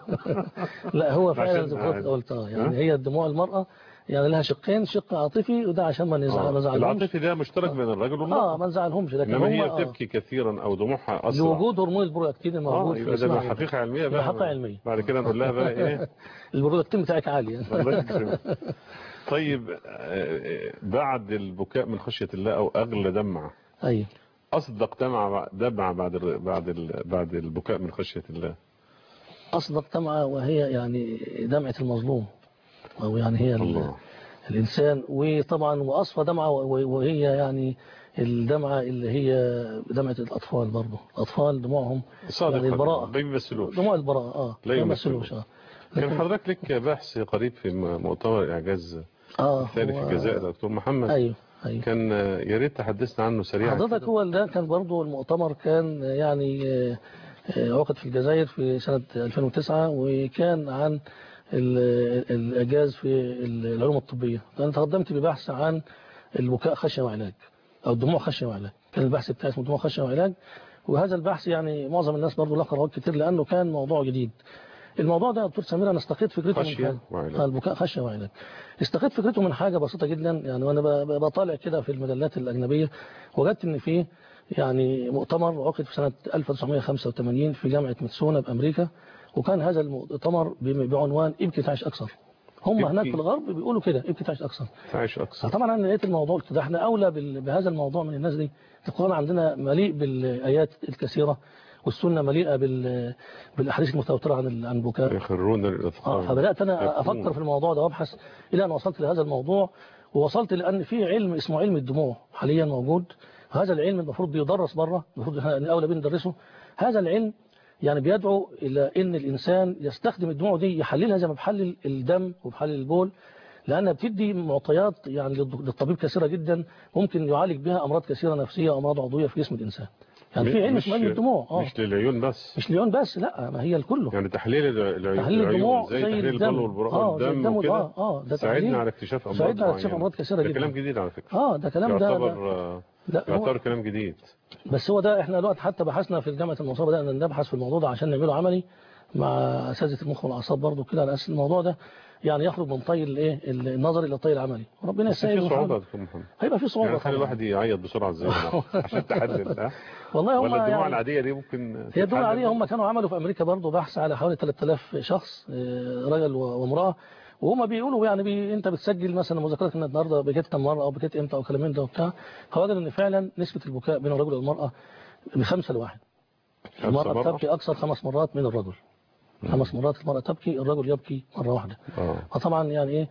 لا هو فعلا زي ما قلت يعني هي الدموع المرأة يعني لها شقين، شق عاطفي وده عشان ما نزعلهمش. العاطفي ده مشترك بين الرجل والمرأة. اه ما نزعلهمش لكن انما هي بتبكي كثيرا او دموعها اسرع لوجود هرمون البرولاكتين الموجود. اه يبقى ده حقيقة علمية بقى. حقيقة علمية. بعد كده نقول لها بقى ايه البرولاكتين بتاعك عالي. الله يكرمك. طيب بعد البكاء من خشية الله او اغلى دمعة. ايوه. أصدق دمعة دمعة بعد بعد بعد البكاء من خشية الله. أصدق دمعة وهي يعني دمعة المظلوم أو يعني هي الله. الإنسان. وطبعا وأصفى دمعة وهي يعني الدمعة اللي هي دمعة الأطفال برضه. الأطفال دموعهم يعني البراءة. ما بيمثلوش. دموع البراءة اه لا يمثلوش. آه. كان حضرتك لك بحث قريب في مؤتمر إعجاز آه الثاني في الجزائر دكتور محمد. أيوه. أيوة. كان يا ريت تحدثنا عنه سريعا. حضرتك هو ده كان برضه المؤتمر كان يعني عقد في الجزائر في سنة ألفين وتسعة وكان عن الإعجاز في العلوم الطبية. أنا تقدمت ببحث عن البكاء خشية وعلاج أو الدموع خشية وعلاج. كان البحث بتاعي اسمه دموع خشية وعلاج. وهذا البحث يعني معظم الناس برضه لقى روايات كتير لأنه كان موضوع جديد. الموضوع ده يا دكتور سمير انا استقيت فكرته من حاجه. البكاء خشيه وعلاج. استقيت فكرته من حاجه بسيطه جدا يعني وانا بطالع كده في المجلات الاجنبيه وجدت ان فيه يعني مؤتمر عقد في سنه ألف وتسعمائة وخمسة وثمانين في جامعه ميتسونا بامريكا. وكان هذا المؤتمر بعنوان ابكي تعيش اكثر. هم هناك في الغرب بيقولوا كده ابكي تعيش اكثر. تعيش اكثر. طبعا انا لقيت الموضوع ده احنا اولى بهذا الموضوع من الناس دي. القرآن عندنا مليء بالايات الكثيره والسنة مليئة بال بالأحاديث المتواترة عن عن البكاء. يخرون الأذقان. آه فبدأت أنا أفكر في الموضوع ده وأبحث إلى أن وصلت لهذا الموضوع ووصلت لأن في علم اسمه علم الدموع حاليا موجود. هذا العلم المفروض بيدرس بره، المفروض احنا أولى بيه ندرسه. هذا العلم يعني بيدعو إلى أن الإنسان يستخدم الدموع دي يحللها زي ما بحلل الدم وبحلل البول، لأنها بتدي معطيات يعني للطبيب كثيرة جدا ممكن يعالج بها أمراض كثيرة نفسية وأمراض عضوية في جسم الإنسان. يعني في علم اسمه علم الدموع. اه مش للعيون بس. مش للعيون بس لا ما هي الكله. يعني تحليل العيون تحليل الدموع زي تحليل البول والدم وكده. اه اه ده ساعدنا على اكتشاف امراض ساعدنا على اكتشاف امراض كثيره جدا. ده كلام جديد على فكره. اه ده كلام ده يعتبر ده يعتبر كلام جديد. بس هو ده احنا دلوقتي حتى بحثنا في جامعه المنصوره بدانا نبحث في الموضوع ده عشان نعمله عملي مع اساتذه المخ والاعصاب برضه كده، على اساس الموضوع ده يعني يخرج من طي الايه النظري الى الطي العملي. ربنا يسهل. في صعوبه يا دكتور محمد؟ هيبقى في صعوبه يعني خلي الواحد يعيط بسرعه ازاي عشان تحلل ها؟ والله هم ولا الدموع يعني العاديه دي ممكن هي الدموع العاديه. هم كانوا عملوا في امريكا برضه بحث على حوالي ثلاثة آلاف شخص، رجل وامراه، وهم بيقولوا يعني بي انت بتسجل مثلا مذاكرتك ان النهارده بكيت كم مره او بكيت امتى او كلام من ده وبتاع، فوجدوا ان فعلا نسبه البكاء بين الرجل والمراه بخمسه لواحد. المراه بتبكي اكثر خمس مرات من الرجل. خمس مرات المراه تبكي، الرجل يبكي مره واحده. فطبعا يعني ايه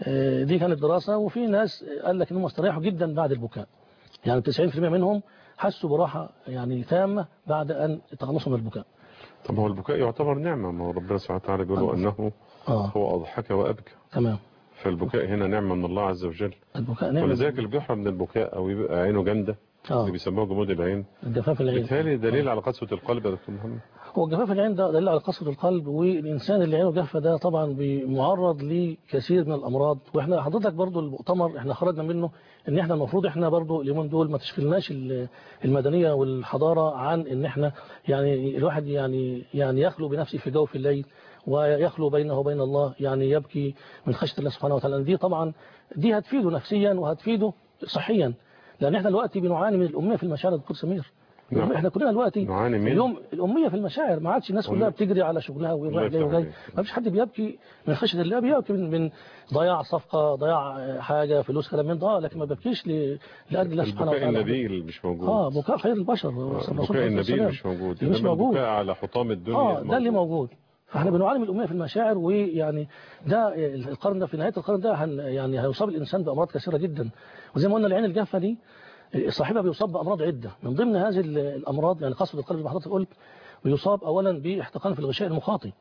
دي كانت دراسه، وفي ناس قال لك انهم استريحوا جدا بعد البكاء. يعني تسعين بالمئة منهم حسوا براحه يعني تامه بعد ان تخلصوا من البكاء. طب هو البكاء يعتبر نعمه، ما هو ربنا سبحانه وتعالى بيقول انه آه. هو اضحك وابكى. تمام. فالبكاء هنا نعمه من الله عز وجل. البكاء نعمه. ولذلك اللي بيحرم من البكاء او يبقى عينه جامده آه. اللي بيسموه جمود العين، الجفاف العين، بالتالي دليل آه. على قسوه القلب يا دكتور محمد. هو جفاف العين ده دليل على قسوه القلب، والانسان اللي عينه جافه ده طبعا معرض لكثير من الامراض. واحنا حضرتك برضو المؤتمر احنا خرجنا منه ان احنا المفروض احنا برضو اليومين دول ما تشغلناش المدنيه والحضاره عن ان احنا يعني الواحد يعني يعني يخلو بنفسه في جوف الليل ويخلو بينه وبين الله، يعني يبكي من خشيه الله سبحانه وتعالى. دي طبعا دي هتفيده نفسيا وهتفيده صحيا، لان احنا دلوقتي بنعاني من الاميه في المشاعر. دكتور سمير نعم. احنا كلنا دلوقتي اليوم الاميه في المشاعر، ما عادش الناس كلها بتجري على شغلها ورايح جاي وجاي، ما فيش حد بيبكي من خشيه الله، بيبكي من, من ضياع صفقه، ضياع حاجه، فلوس، كلام من ده، لكن ما بيبكيش لاجل الله سبحانه وتعالى. البكاء النبيل مش موجود. اه بكاء خير البشر. البكاء النبيل مش موجود. مش موجود. البكاء على حطام الدنيا اه ده اللي موجود. فاحنا بنعاني من الاميه في المشاعر، ويعني ده القرن ده في نهايه القرن ده هن يعني هيصاب الانسان بامراض كثيره جدا. وزي ما قلنا العين الجافه دي صاحبها بيصاب بأمراض عدة، من ضمن هذه الأمراض يعني قسوة القلب بحضرتك قلت بيصاب أولا باحتقان في الغشاء المخاطي،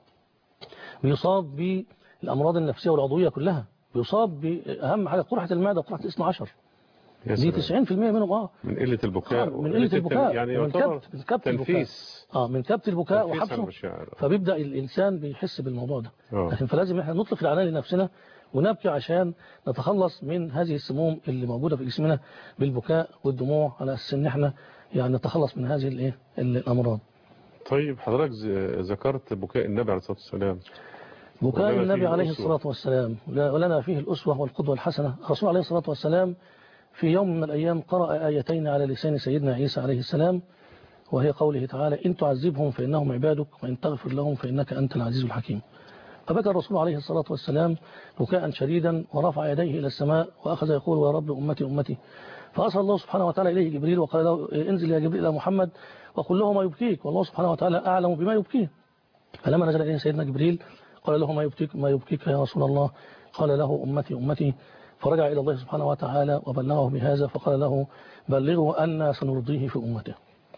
بيصاب بالأمراض النفسية والعضوية كلها، بيصاب بأهم حاجة قرحة المعدة وقرحة الاثنى عشر. دي تسعين بالمئة منهم اه من قلة البكاء. آه من قلة البكاء يعني من كبت من كبت تنفيس اه من كبت البكاء وحبسه، فبيبدأ الإنسان بيحس بالموضوع ده. آه. لكن فلازم احنا نطلق العناية لنفسنا ونبكي عشان نتخلص من هذه السموم اللي موجودة في جسمنا بالبكاء والدموع، على أساس ان احنا يعني نتخلص من هذه الايه الأمراض. طيب حضرتك ذكرت بكاء النبي عليه الصلاة والسلام. بكاء النبي عليه الصلاة والسلام ولنا فيه الأسوة والقدوة الحسنة. الرسول عليه الصلاة والسلام في يوم من الأيام قرأ آيتين على لسان سيدنا عيسى عليه السلام، وهي قوله تعالى: إن تعذبهم فإنهم عبادك وإن تغفر لهم فإنك أنت العزيز الحكيم. فبكى الرسول عليه الصلاة والسلام بكاء شديدا ورفع يديه إلى السماء وأخذ يقول: يا رب أمتي أمتي. فأرسل الله سبحانه وتعالى إليه جبريل وقال له: انزل يا جبريل إلى محمد وقل له ما يبكيك، والله سبحانه وتعالى أعلم بما يبكيه. فلما نزل إليه سيدنا جبريل قال له: ما يبكيك ما يبكيك يا رسول الله؟ قال له: أمتي أمتي. فرجع إلى الله سبحانه وتعالى وبلغه بهذا، فقال له: بلغه أن سنرضيه في أمته.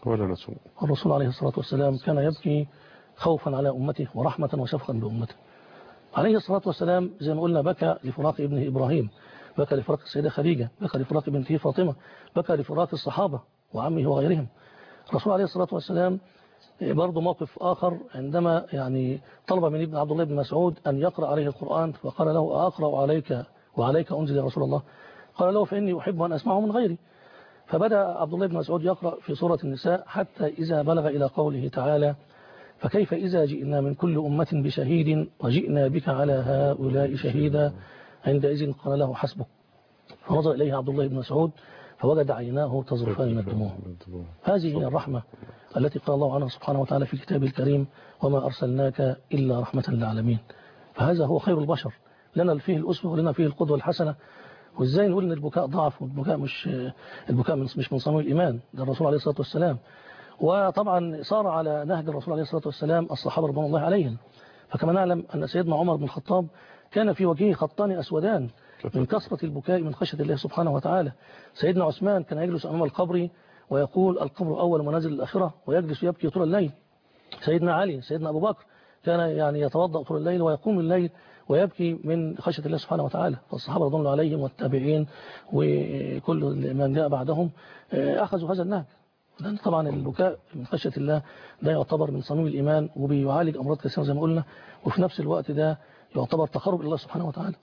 الرسول عليه الصلاة والسلام كان يبكي خوفا على أمته ورحمة وشفقا بأمته عليه الصلاة والسلام. زي ما قلنا بكى لفراق ابنه إبراهيم، بكى لفراق السيدة خديجة، بكى لفراق بنته فاطمة، بكى لفراق الصحابة وعمه وغيرهم. الرسول عليه الصلاة والسلام برضه موقف آخر عندما يعني طلب من ابن عبد الله بن مسعود أن يقرأ عليه القرآن، فقال له: أقرأ عليك وعليك أنزل يا رسول الله؟ قال له: فإني أحب أن أسمعه من غيري. فبدأ عبد الله بن مسعود يقرأ في سورة النساء حتى إذا بلغ إلى قوله تعالى: فكيف إذا جئنا من كل أمة بشهيد وجئنا بك على هؤلاء شهيدا عندئذ قال له: حسبك. فنظر إليه عبد الله بن مسعود فوجد عيناه تذرفان من الدموع. هذه هي الرحمة التي قال الله عنها سبحانه وتعالى في كتابه الكريم: وما أرسلناك إلا رحمة للعالمين. فهذا هو خير البشر، لنا فيه الأسوة ولنا فيه القدوة الحسنة. وإزاي نقول إن البكاء ضعف، والبكاء مش البكاء مش من صميم الإيمان؟ ده الرسول عليه الصلاة والسلام. وطبعا صار على نهج الرسول عليه الصلاة والسلام الصحابة رضوان الله عليهم. فكما نعلم أن سيدنا عمر بن الخطاب كان في وجهه خطان أسودان من كثرة البكاء من خشية الله سبحانه وتعالى. سيدنا عثمان كان يجلس أمام القبر ويقول: القبر أول منازل الآخرة، ويجلس يبكي طول الليل. سيدنا علي، سيدنا أبو بكر كان يعني يتوضأ طول الليل ويقوم الليل ويبكي من خشية الله سبحانه وتعالى. فالصحابة رضوان الله عليهم والتابعين وكل من جاء بعدهم أخذوا هذا النهج، لأن طبعا البكاء من خشية الله ده يعتبر من صميم الإيمان وبيعالج أمراض كثيرة زي ما قلنا، وفي نفس الوقت ده يعتبر تقرب إلى الله سبحانه وتعالى.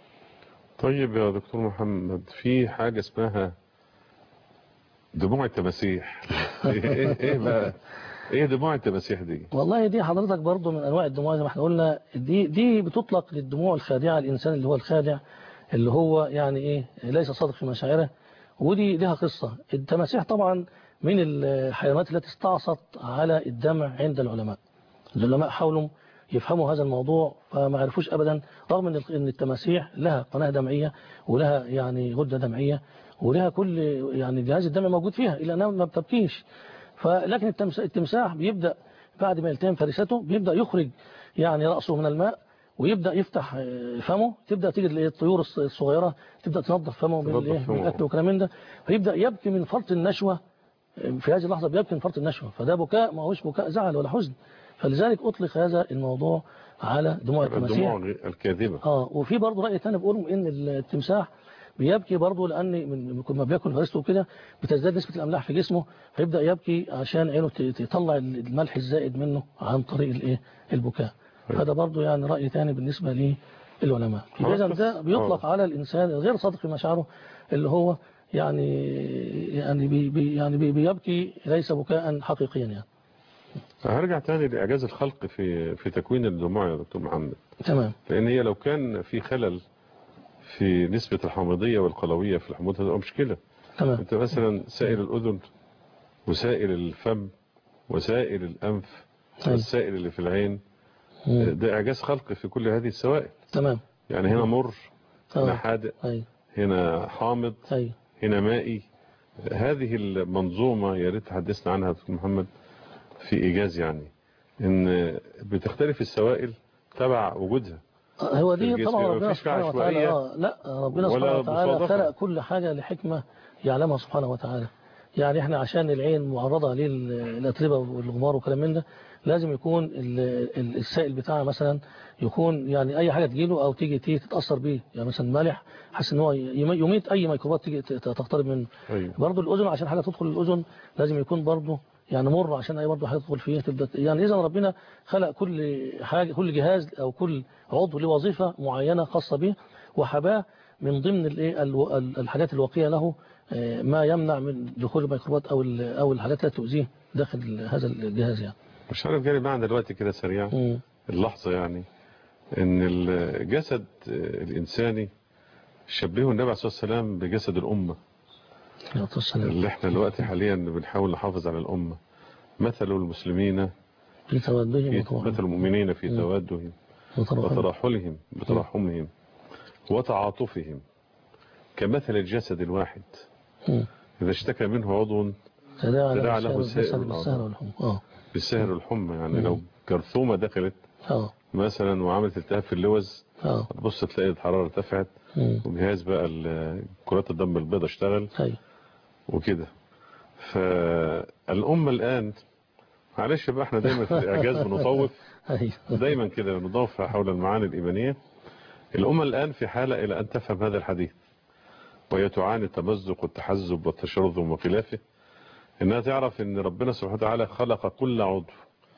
طيب يا دكتور محمد، في حاجة اسمها دموع التماسيح. ايه ايه بقى ايه دموع التماسيح دي؟ والله دي حضرتك برضو من انواع الدموع زي ما احنا قلنا، دي دي بتطلق للدموع الخادعه، الانسان اللي هو الخادع اللي هو يعني ايه ليس صادق في مشاعره. ودي لها قصه. التماسيح طبعا من الحيوانات التي استعصت على الدمع عند العلماء. العلماء حاولوا يفهموا هذا الموضوع فما عرفوش ابدا، رغم ان التماسيح لها قناه دمعيه ولها يعني غده دمعيه ولها كل يعني جهاز الدم موجود فيها الا انها ما بتبكيش. فلكن التمساح بيبدأ بعد ما يلتهم فريسته بيبدأ يخرج يعني رأسه من الماء ويبدأ يفتح فمه، تبدأ تيجي الطيور الصغيرة تبدأ تنظف فمه من الايه من الاكل وكلام من ده، فيبدأ يبكي من فرط النشوة. في هذه اللحظة بيبكي من فرط النشوة، فده بكاء ما هوش بكاء زعل ولا حزن. فلذلك أطلق هذا الموضوع على دموع التماسيح الدموع الكاذبة. اه وفي برضه رأي ثاني بيقول ان التمساح بيبكي برضه لأن من كل ما بياكل فريسته وكده بتزداد نسبة الأملاح في جسمه، فيبدأ يبكي عشان عينه تطلع الملح الزائد منه عن طريق الايه البكاء. هذا برضه يعني رأي ثاني بالنسبة للعلماء. إذا ده بيطلق على الإنسان غير صادق في مشاعره اللي هو يعني يعني بي بي يعني بي بيبكي ليس بكاء حقيقيا يعني. هرجع تاني لإعجاز الخلق في في تكوين الدموع يا دكتور محمد. تمام. لأن هي لو كان في خلل في نسبة الحامضية والقلوية في الحموضة هتبقى مشكلة. تمام. انت مثلا سائل الأذن وسائل الفم وسائل الأنف والسائل اللي في العين، ده إعجاز خلق في كل هذه السوائل. تمام. يعني هنا مر، هنا حادق، هنا حامض، هنا مائي. هذه المنظومة يا ريت تحدثنا عنها دكتور محمد في إيجاز، يعني إن بتختلف السوائل تبع وجودها. هو دي طبعا ربنا سبحانه وتعالى آه لا ربنا سبحانه وتعالى خلق كل حاجة لحكمة يعلمها سبحانه وتعالى. يعني احنا عشان العين معرضة للأتربة والغبار وكلام من ده لازم يكون السائل بتاعها مثلا يكون يعني اي حاجة تجيله او تيجي تيجي تتأثر بيه، يعني مثلا مالح حاسس ان هو يميت اي ميكروبات تيجي تقترب منه. أيوه. برضه الأذن عشان حاجة تدخل الأذن لازم يكون برضه يعني مر عشان اي برضه حاجه تدخل فيها تبدا. يعني اذا ربنا خلق كل حاجه كل جهاز او كل عضو له وظيفه معينه خاصه به، وحباه من ضمن الايه الحاجات الواقيه له ما يمنع من دخول الميكروبات او او الحاجات التي تؤذيه داخل هذا الجهاز. يعني مش عارف جالي معنا دلوقتي كده سريع اللحظه، يعني ان الجسد الانساني شبهه النبي عليه الصلاه والسلام بجسد الامه اللي احنا دلوقتي حاليا بنحاول نحافظ على الأمة. مثل المسلمين في تودهم مثل المؤمنين في تودهم وتراحلهم بتراحمهم وتعاطفهم كمثل الجسد الواحد إذا اشتكى منه عضو تداعى له سائر الأعضاء بالسهر والحمى. يعني لو جرثومة دخلت مثلا وعملت التهاب في اللوز تبص تلاقي الحرارة ارتفعت وجهاز بقى كرات الدم البيضاء اشتغل وكده. فالأمة الآن معلش بقى احنا دايما في الإعجاز بنطوف دايما كده نضاف حول المعاني الإيمانية. الأمة الآن في حالة إلى أن تفهم هذا الحديث، وهي تعاني التمزق والتحزب والتشرذم وخلافه، إنها تعرف إن ربنا سبحانه وتعالى خلق كل عضو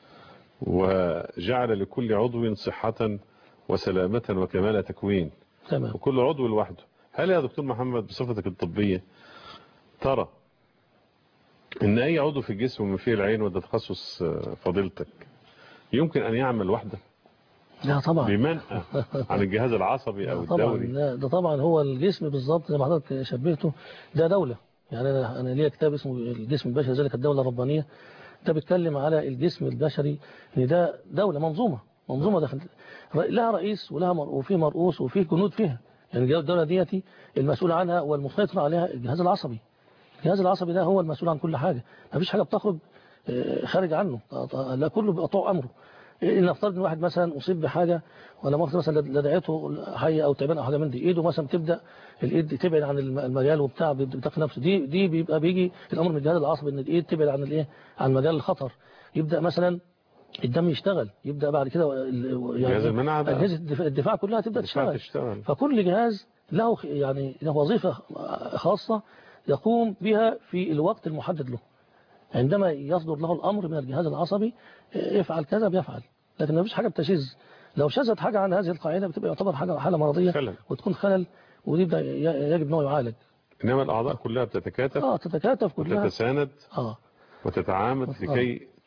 وجعل لكل عضو صحة وسلامة وكمال تكوين. تمام. وكل عضو لوحده. هل يا دكتور محمد بصفتك الطبية ترى ان اي عضو في الجسم ومن فيه العين، وده تخصص فضيلتك، يمكن ان يعمل وحده؟ لا طبعا. بمنأى عن الجهاز العصبي او طبعا الدوري؟ لا ده طبعا هو الجسم بالظبط زي ما حضرتك شبهته ده دولة. يعني انا انا ليا كتاب اسمه الجسم البشري ذلك الدولة الربانية، ده بيتكلم على الجسم البشري ان ده دولة منظومة منظومة داخل لها رئيس ولها وفيه مرؤوس وفيه جنود فيها. يعني الدولة ديتي المسؤول عنها والمسيطر عليها الجهاز العصبي. الجهاز العصبي ده هو المسؤول عن كل حاجة، ما فيش حاجة بتخرج خارج عنه، لا كله بيقطع أمره. إن نفترض إن واحد مثلا أصيب بحاجة ولا مؤاخذة مثلا لدعيته حية أو تعبان أو حاجة من دي، إيده مثلا تبدأ الإيد تبعد عن المجال وبتاع بتاخد نفسه، دي دي بيبقى بيجي الأمر من الجهاز العصبي إن الإيد تبعد عن الإيه عن مجال الخطر، يبدأ مثلا الدم يشتغل، يبدأ بعد كده يعني جهاز المناعة بقى أجهزة الدفاع كلها تبدأ تشتغل. تشتغل. فكل جهاز له يعني له وظيفة خاصة يقوم بها في الوقت المحدد له. عندما يصدر له الأمر من الجهاز العصبي افعل كذا بيفعل، لكن ما فيش حاجة بتشذ. لو شذت حاجة عن هذه القاعدة بتبقى يعتبر حاجة حالة مرضية خلل. وتكون خلل ويبدأ يجب أنه يعالج. إنما الأعضاء كلها بتتكاتف اه تتكاتف كلها وتتساند اه وتتعامد لكي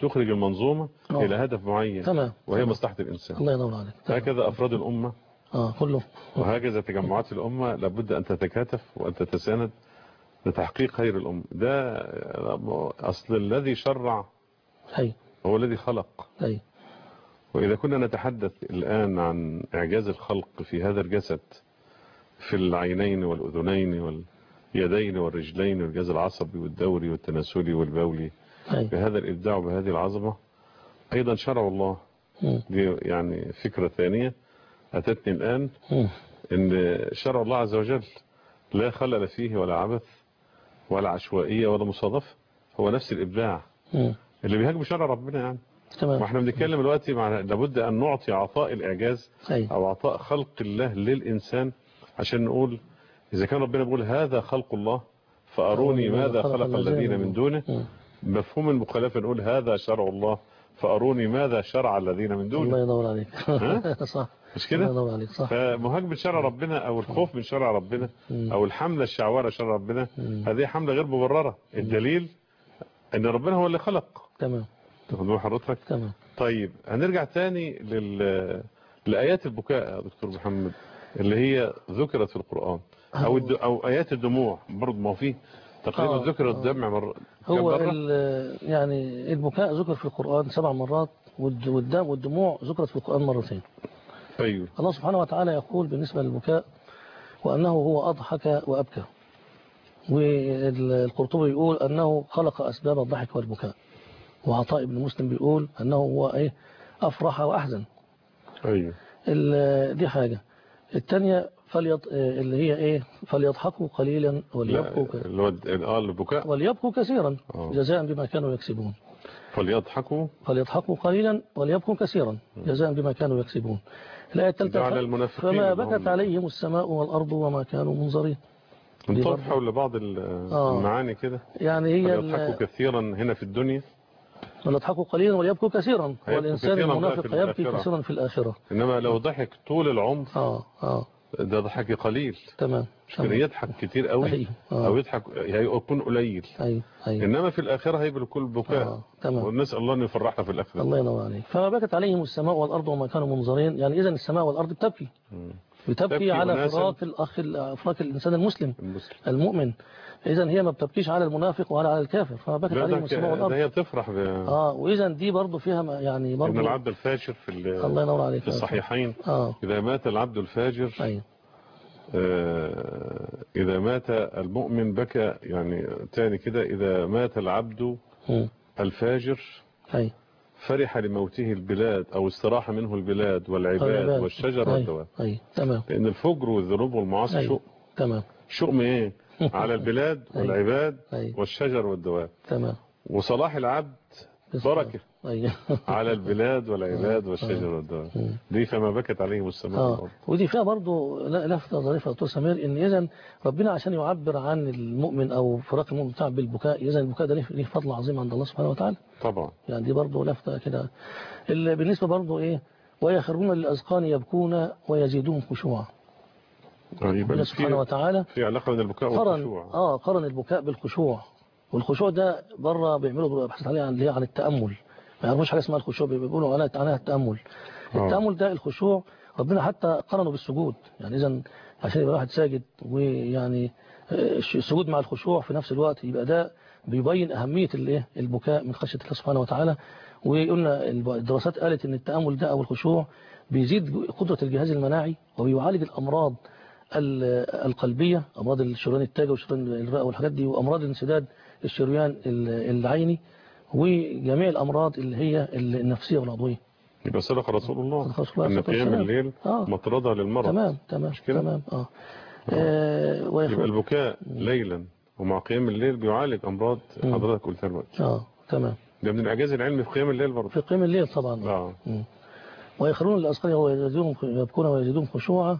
تخرج المنظومة أوه. إلى هدف معين تمام. وهي تمام. مصلحة الإنسان. الله ينور عليك. هكذا أفراد الأمة آه كله. وهكذا تجمعات الأمة لابد أن تتكاتف وأن تتساند لتحقيق خير الأمة. ده أصل الذي شرع هي. هو الذي خلق. هي. وإذا كنا نتحدث الآن عن إعجاز الخلق في هذا الجسد في العينين والأذنين واليدين والرجلين والجهاز العصبي والدوري والتناسلي والبولي بهذا الإبداع وبهذه العظمة، أيضا شرع الله. دي يعني فكرة ثانية أتتني الآن، إن شرع الله عز وجل لا خلل فيه ولا عبث ولا عشوائية ولا مصادفة، هو نفس الإبداع اللي بيهاجم شرع ربنا يعني. تمام. واحنا بنتكلم دلوقتي مع لابد أن نعطي عطاء الإعجاز أو عطاء خلق الله للإنسان عشان نقول إذا كان ربنا بيقول هذا خلق الله فأروني ماذا خلق الذين من دونه، مفهوم المخالفة نقول هذا شرع الله فأروني ماذا شرع الذين من دونه. الله ينور عليك. صح مش كده؟ الله ينور عليك. صح. فمهاجمة شرع ربنا أو الخوف من شرع ربنا أو الحملة الشعوارة شرع ربنا هذه حملة غير مبررة. الدليل أن ربنا هو اللي خلق. تمام. تاخدوا حضرتك؟ تمام. طيب هنرجع تاني لل... لآيات البكاء يا دكتور محمد اللي هي ذكرت في القرآن أو الد... أو آيات الدموع برضه، ما فيه تقريبا آه ذكر الدمع مر... هو يعني البكاء ذكر في القرآن سبع مرات والدم والدموع ذكرت في القرآن مرتين. أيوه. الله سبحانه وتعالى يقول بالنسبة للبكاء وأنه هو أضحك وأبكى، والقرطبي يقول أنه خلق أسباب الضحك والبكاء، وعطاء ابن مسلم بيقول أنه هو إيه أفرح وأحزن. أيوه. دي حاجة. الثانية فليض... اللي هي إيه فليضحكوا قليلا وليبكوا ك... البكاء وليبكوا كثيرا جزاء بما كانوا يكسبون. فليضحكوا فليضحكوا قليلا وليبكوا كثيرا جزاء بما كانوا يكسبون. الآية الثالثة فما بكت عليهم السماء والأرض وما كانوا منظرين. نطرح حول بعض المعاني كده يعني هي فليضحكوا كثيرا هنا في الدنيا وليضحكوا قليلا وليبكوا كثيرا، والإنسان المنافق يبكي كثيرا في الآخرة. إنما لو ضحك طول العمر آه آه ده ضحك قليل. تمام. مش يضحك كتير قوي آه. أو يضحك هيكون قليل. أيوه أيوه. إنما في الآخرة هيبقى الكل بكاء. آه. تمام. ونسأل الله أن يفرحنا في الآخرة. الله ينور عليك. فما بكت عليهم السماء والأرض وما كانوا منظرين، يعني إذا السماء والأرض بتبكي بتبكي على فراق الأخ فراق الإنسان المسلم, المسلم المؤمن. إذا هي ما بتبكيش على المنافق ولا على الكافر، فما بكت عليهم السماء والأرض. هي بتفرح ب... اه وإذا دي برضه فيها يعني برضه إن العبد الفاجر في ال... الله ينور عليك في الصحيحين آه. إذا مات العبد الفاجر أيوه آه إذا مات المؤمن بكى، يعني تاني كده إذا مات العبد م. الفاجر أيوه فرح لموته البلاد أو استراح منه البلاد والعباد العباد. والشجر أي. والدواب. أي. تمام. لأن الفجر والذنوب والمعاصي أي. شؤم. تمام. شؤم إيه؟ على البلاد والعباد أي. والشجر والدواب. تمام. وصلاح العبد بركة أي. على البلاد والعباد والشجر والدواب. دي فما بكت عليهم السماء والأرض. ودي فيها برضو لفتة ظريفة دكتور سمير، إن إذا ربنا عشان يعبر عن المؤمن أو فراق المؤمن بتاع بالبكاء، إذا البكاء ده ليه فضل عظيم عند الله سبحانه وتعالى. طبعا. يعني دي برضو لفتة كده. بالنسبة برضو إيه ويخرون للأذقان يبكون ويزيدهم خشوعا. الله سبحانه وتعالى في علاقة بين البكاء والخشوع. اه قرن البكاء بالخشوع، والخشوع ده بره بيعملوا بحث عليه عن عن التأمل، ما يعرفوش حاجة اسمها الخشوع، بيقولوا عنها عنها التأمل. آه. التأمل ده الخشوع ربنا حتى قرنه بالسجود، يعني إذا عشان يبقى واحد ساجد ويعني السجود مع الخشوع في نفس الوقت، يبقى ده بيبين أهمية الايه البكاء من خشية الله سبحانه وتعالى. وقلنا الدراسات قالت إن التأمل ده أو الخشوع بيزيد قدرة الجهاز المناعي وبيعالج الأمراض القلبية، أمراض الشريان التاجي وشريان الرئة والحاجات دي، وأمراض انسداد الشريان العيني، وجميع الأمراض اللي هي النفسية والعضوية. يبقى صدق رسول الله أن قيام الليل آه. مطردة للمرض. تمام تمام تمام آه. آه. آه. يبقى البكاء ليلا ومع قيام الليل بيعالج أمراض حضرتك قلتها دلوقتي. اه تمام. ده من الإعجاز العلمي في قيام الليل برضه. في قيام الليل طبعا. اه. ويخرون للأذقان ويزيدون يبكون ويزيدون خشوعا.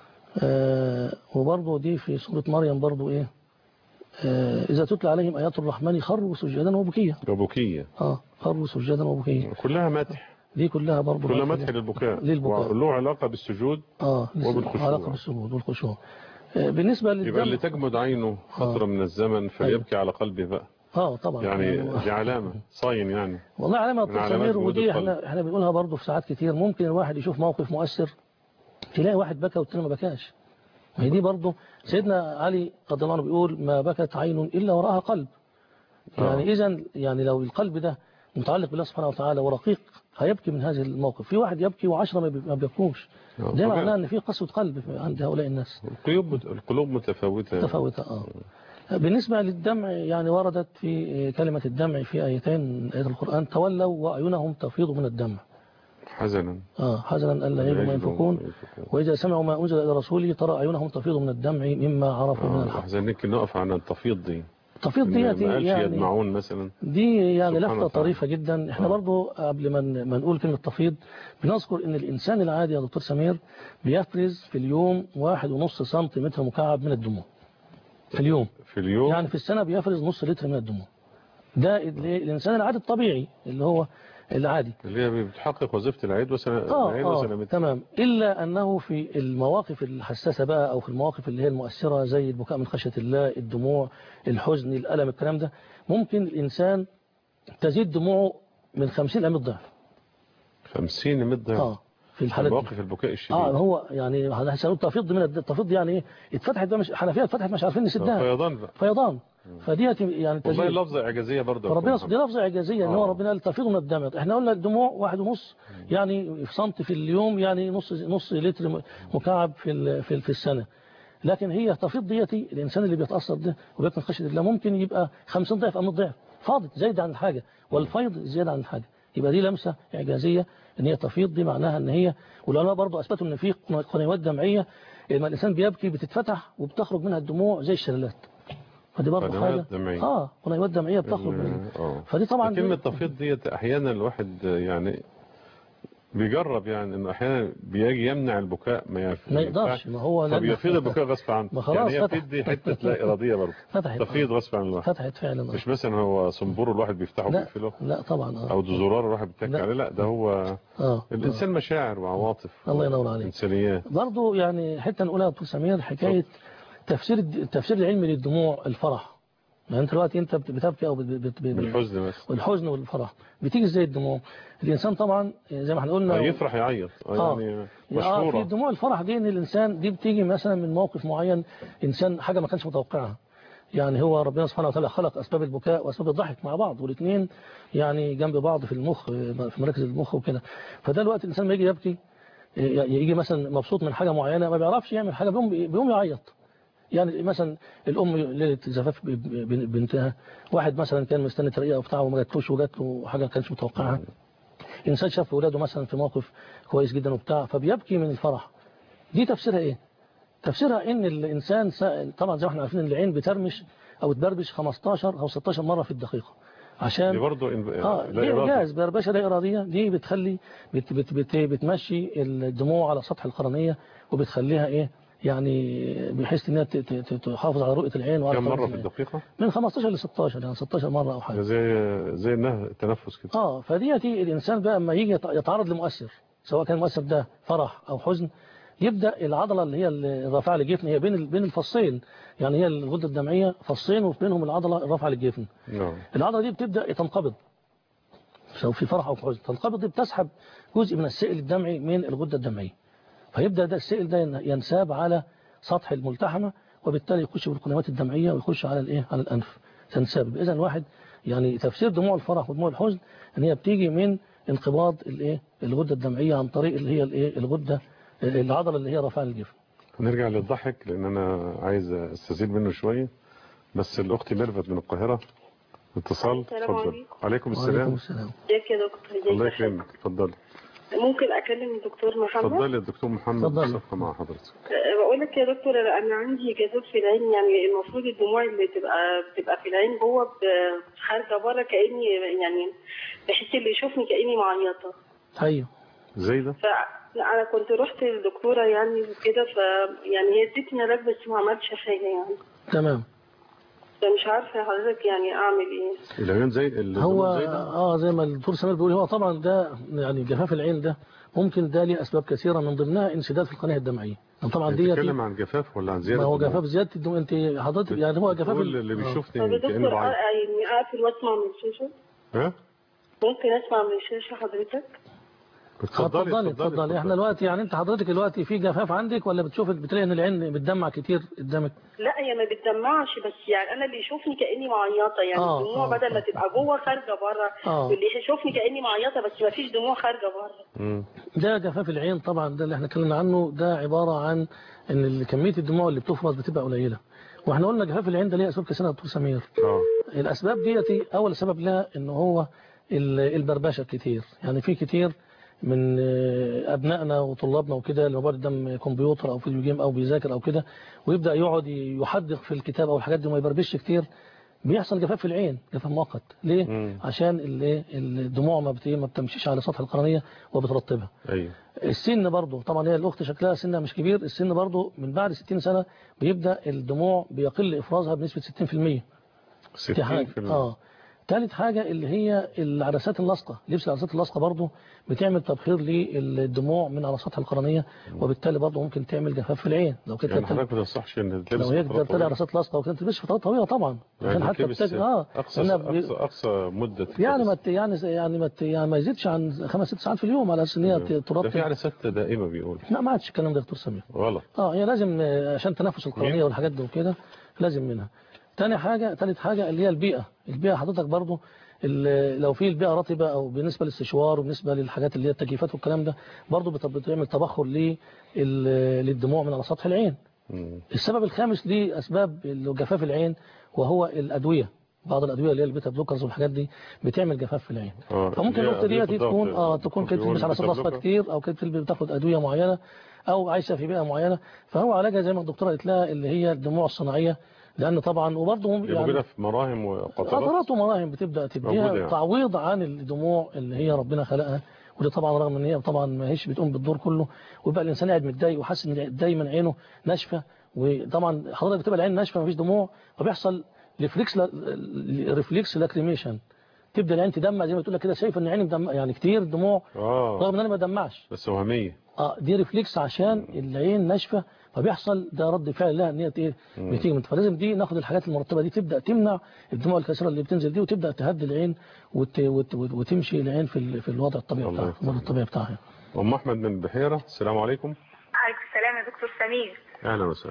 آه وبرضه دي في سورة مريم برضه إيه آه إذا تتلى عليهم آيات الرحمن خروا سجدا وبكيا. وبكيا. آه خروا سجدا وبكيا. كلها مدح. دي كلها برضه كلها مدح للبكاء. للبكاء. وله علاقة بالسجود. آه وبالخشوع. علاقة بالسجود والخشوع. آه بالنسبة للدم. يبقى اللي تجمد عينه فترة آه. من الزمن فليبكي أيوه. على قلبه بقى. اه طبعا يعني دي علامة صاين يعني. والله علامة دكتور سمير، ودي احنا احنا بنقولها برضه في ساعات كتير. ممكن الواحد يشوف موقف مؤثر تلاقي واحد بكى والتاني ما بكاش. هي دي برضه سيدنا علي رضي الله عنه بيقول ما بكت عين إلا وراها قلب. يعني إذا يعني لو القلب ده متعلق بالله سبحانه وتعالى ورقيق هيبكي من هذا الموقف. في واحد يبكي وعشرة ما بيبكوش، ده معناه ان في قسوة قلب عند هؤلاء الناس. القلوب القلوب متفاوتة متفاوتة اه. بالنسبة للدمع يعني وردت في كلمة الدمع في آيتين آيات القرآن: تولوا وأعينهم تفيض من الدمع حزنا اه حزنا ألا يجدوا ما ينفقون وإذا سمعوا ما أنزل إلى رسوله ترى أعينهم تفيض من الدمع مما عرفوا من الحق. حزن نمكن نقف عن التفيض دي. التفيض دي يعني يدمعون مثلا، دي يعني لفتة طريفة جدا. احنا آه. برضو قبل ما ما نقول كلمة تفيض بنذكر ان الانسان العادي يا دكتور سمير بيفرز في اليوم واحد ونص سنتيمتر مكعب من الدموع في اليوم. في اليوم يعني في السنة بيفرز نص لتر من الدموع. ده الانسان العادي الطبيعي اللي هو العادي اللي هي بتحقق وظيفة العيد وسلامتها. آه آه تمام. إلا أنه في المواقف الحساسة بقى أو في المواقف اللي هي المؤثرة زي البكاء من خشية الله، الدموع، الحزن، الألم، الكلام ده ممكن الإنسان تزيد دموعه من خمسين إلى مئة ضعف. خمسين مئة ضعف آه في الحالات مواقف البكاء الشديد. اه هو يعني هنسألوا التفيض من التفيض يعني ايه؟ اتفتحت بقى مش حنفيه اتفتحت مش عارفين نسدها. فيضان بقى. فيضان. فديت يعني والله لفظة إعجازية برضه. ربنا دي لفظة إعجازية ان هو ربنا قال تفيض من الدم. احنا قلنا الدموع واحد ونص يعني في سنتي في اليوم يعني نص نص لتر مكعب في في في السنة. لكن هي تفيض ديتي الإنسان اللي بيتأثر ده وبيكون خشية الله ممكن يبقى خمسين ضعف أو مئة ضعف فاضت زايد عن الحاجة، والفيض زيادة عن الحاجة. يبقى دي لمسة إعجازية ان هي تفيض. دي معناها ان هي والعلماء برضه اثبتوا ان في قنوات دمعيه لما الانسان بيبكي بتتفتح وبتخرج منها الدموع زي الشلالات. فدي برضه حاجه دمعية. اه قنوات دمعيه بتخرج منها. فدي طبعا كلمه تفيض ديت احيانا الواحد يعني بيجرب يعني انه احيانا بيجي يمنع البكاء ما, ما يقدرش. ما هو فبيفيض البكاء غصب عنه. يعني هي بتدي حته لا اراديه برضه. تفيض غصب عن الواحد. فتحت فعلا. مش مثلا هو صنبور الواحد بيفتحه وبيقفله. لا طبعا آه. او زرار الواحد بيتك عليه. لا ده هو آه. الانسان مشاعر وعواطف. الله ينور عليك. انسانيات برضه يعني حته نقولها يا دكتور سمير حكايه تفسير التفسير العلمي للدموع الفرح. يعني انت دلوقتي انت بتبكي او بالحزن مثلا والحزن والفرح بتيجي ازاي الدموع؟ الانسان طبعا زي ما احنا قلنا يفرح يعيط اه يعني مشهوره. اه في دموع الفرح دي ان الانسان دي بتيجي مثلا من موقف معين انسان حاجه ما كانش متوقعها. يعني هو ربنا سبحانه وتعالى خلق اسباب البكاء واسباب الضحك مع بعض والاثنين يعني جنب بعض في المخ في مراكز المخ وكده. فده الوقت الانسان ما يجي يبكي يجي مثلا مبسوط من حاجه معينه ما بيعرفش يعمل حاجه بيقوم بيقوم يعيط. يعني مثلا الام ليله زفاف بنتها واحد مثلا كان مستني ترقيه وبتاع وما جاتلوش وجات له حاجه ما كانش متوقعها. انسان شاف اولاده مثلا في موقف كويس جدا وبتاع فبيبكي من الفرح. دي تفسيرها ايه؟ تفسيرها ان الانسان طبعا زي ما احنا عارفين ان العين بترمش او تبربش خمستاشر او ستاشر مره في الدقيقه عشان دي برضه إن... اه دي إعجاز بربشه لا اراديه. دي بتخلي بت بت بت بتمشي الدموع على سطح القرنيه وبتخليها ايه يعني بحيث انها تحافظ على رؤيه العين. كم مره في الدقيقه؟ من خمستاشر ل ستاشر يعني ستاشر مره او حاجه زي زي انها تنفس كده. اه فديتي الانسان بقى اما يجي يتعرض لمؤثر سواء كان المؤثر ده فرح او حزن يبدا العضله اللي هي الرافعه للجفن هي بين بين الفصين. يعني هي الغده الدمعيه فصين وفي بينهم العضله الرافعه للجفن. نعم. العضله دي بتبدا تنقبض سواء في فرح او في حزن. تنقبض دي بتسحب جزء من السائل الدمعي من الغده الدمعيه فيبدا ده السائل ده ينساب على سطح الملتحمه وبالتالي يخش بالقنوات الدمعيه ويخش على الايه على الانف تنساب. اذا الواحد يعني تفسير دموع الفرح ودموع الحزن ان هي بتيجي من انقباض الايه الغده الدمعيه عن طريق اللي هي الايه الغده العضله اللي هي رافعه الجفن. نرجع للضحك لان انا عايز استزيد منه شويه بس الاخت ميرفت من القاهره اتصال. اتفضل. عليكم السلام. وعليكم السلام. ازيك يا دكتور؟ الله يكرمك. اتفضلي. ممكن اكلم الدكتور محمد؟ اتفضلي يا دكتور محمد. صفقه مع حضرتك. بقول لك يا دكتور انا عندي جذور في العين. يعني المفروض الدموع اللي تبقى بتبقى في العين جوه خارجه بره كاني يعني بحس اللي يشوفني كاني معيطه. ايوه زي ده. انا كنت رحت للدكتوره يعني وكده ف يعني هي ادتني علاج بس ما عملتش حاجه يعني. تمام. فمش عارفه حضرتك يعني اعمل ايه. العيون زي هو زي ده؟ اه زي ما الدكتور سمير بيقول هو طبعا ده يعني جفاف العين ده ممكن ده ليه اسباب كثيره من ضمنها انسداد في القناه الدمعيه. طبعا دي بتتكلم عن جفاف ولا عن زياده؟ ما هو جفاف زياده الدموع. انت حضرتك يعني هو جفاف اللي بيشوفني طب يا كانه دكتور بعيط. يعني اقفل واسمع من الشاشه؟ ها؟ ممكن اسمع من الشاشه حضرتك؟ اتفضلي اتفضلي اتفضلي. احنا دلوقتي يعني انت حضرتك دلوقتي في جفاف عندك ولا بتشوفك بتلاقي ان العين بتدمع كتير قدامك؟ لا هي ما بتدمعش، بس يعني انا اللي يشوفني كاني معيطه، يعني آه الدموع آه بدل ما آه تبقى جوه خارجه بره، آه. واللي يشوفني كاني معيطه بس ما فيش دموع خارجه بره. ده جفاف العين طبعا، ده اللي احنا اتكلمنا عنه، ده عباره عن ان كميه الدموع اللي بتفرز بتبقى قليله. واحنا قلنا جفاف العين ده ليه اسباب كثيره يا دكتور سمير. اه الاسباب ديتي اول سبب لها ان هو البربشه كتير، يعني في كتير من ابنائنا وطلابنا وكده اللي موبايل قدام كمبيوتر او فيديو جيم او بيذاكر او كده، ويبدا يقعد يحدق في الكتاب او الحاجات دي وما يبربش كتير، بيحصل جفاف في العين، جفاف مؤقت. ليه؟ مم. عشان الدموع ما ما بتمشيش على سطح القرنيه وبترطبها. ايوه. السن برضه طبعا، هي الاخت شكلها سنها مش كبير، السن برضه من بعد ستين سنه بيبدا الدموع بيقل افرازها بنسبه ستين في المية. ستين في المية. اه ثالث حاجة اللي هي العدسات اللاصقة، لبس العدسات اللاصقة برضو بتعمل تبخير للدموع من على سطح القرنية، وبالتالي برضو ممكن تعمل جفاف في العين. لو كنت يعني حضرتك ما تنصحش ان تلبس لو هي ترتدي عدسات لاصقة وكنت تلبس فترات طويلة طبعا، عشان حتى بتك... اه اقصى اقصى, أقصى مدة يعني ما يعني يعني ما يعني ما يزيدش عن خمس ست ساعات في اليوم على اساس ان هي ترطب. ده في عدسات دائمة بيقول. لا ما عادش الكلام ده يا دكتور سمير. غلط. اه هي لازم عشان تنفس القرنية والحاجات دي وكده لازم منها. تاني حاجة ثالث حاجة اللي هي البيئة. البيئة حضرتك برضو لو في البيئة رطبة او بالنسبة للاستشوار وبالنسبة للحاجات اللي هي التكييفات والكلام ده برضو بتعمل تبخر للدموع من على سطح العين. م. السبب الخامس لأسباب جفاف العين وهو الأدوية. بعض الأدوية اللي هي البيتا بلوكرز والحاجات دي بتعمل جفاف في العين. فممكن النقطة دي تكون اه تكون كانت بتلبس على سطح لاصقة كتير او كانت بتاخد أدوية معينة او عايشة في بيئة معينة، فهو علاجها زي ما الدكتورة قالت لها اللي هي الدموع الصناعية، لأن طبعا وبرضه يعني موجودة في مراهم وقطرات. قطرات ومراهم بتبدأ تديها يعني. تعويض عن الدموع اللي هي ربنا خلقها، ودي طبعا رغم ان هي طبعا ما هيش بتقوم بالدور كله، ويبقى الانسان قاعد متضايق وحاسس ان دايما عينه ناشفه، وطبعا حضرتك بتبقى العين ناشفه ما فيش دموع، فبيحصل ريفلكس ريفلكس لاكريميشن، تبدا العين تدمع زي ما تقول لك كده، شايف ان عيني مدمع يعني كتير دموع آه. رغم ان انا ما بدمعش بس وهميه. اه دي ريفلكس عشان العين ناشفه، فبيحصل ده رد فعل لها ان هي ايه بتيجمنت. فلازم دي ناخد الحاجات المرطبه دي تبدا تمنع الدموع الكثيره اللي بتنزل دي، وتبدا تهدي العين وت... وت... وتمشي العين في في الوضع الطبيعي بتاعها، الوضع الطبيعي بتاعها. ام احمد من البحيره، السلام عليكم. عليكم السلام يا دكتور سمير. اهلا وسهلا.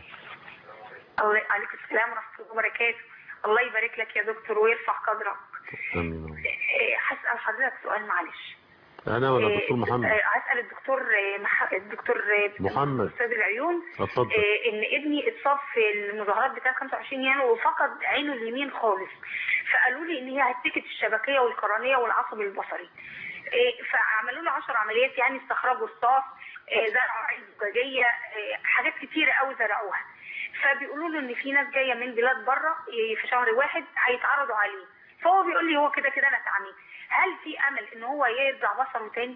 عليكم السلام ورحمه الله وبركاته. الله يبارك لك يا دكتور ويرفع قدرك. امين. هسال حضرتك سؤال معلش. انا ولا الدكتور محمد؟ هسال الدكتور مح... الدكتور محمد استاذ العيون. اتفضل. ان ابني اتصاب في المظاهرات بتاع خمسة وعشرين يناير وفقد عينه اليمين خالص، فقالوا لي ان هي هتكت الشبكيه والقرنيه والعصب البصري، فعملوا له عشر عمليات، يعني استخرجوا الصاف، زرعوا عين زجاجيه، حاجات كتيره قوي زرعوها، فبيقولوا له ان في ناس جايه من بلاد بره في شهر واحد هيتعرضوا عليه، فهو بيقول لي هو كده كده انا تعميم، هل في امل ان هو يرجع بصره تاني؟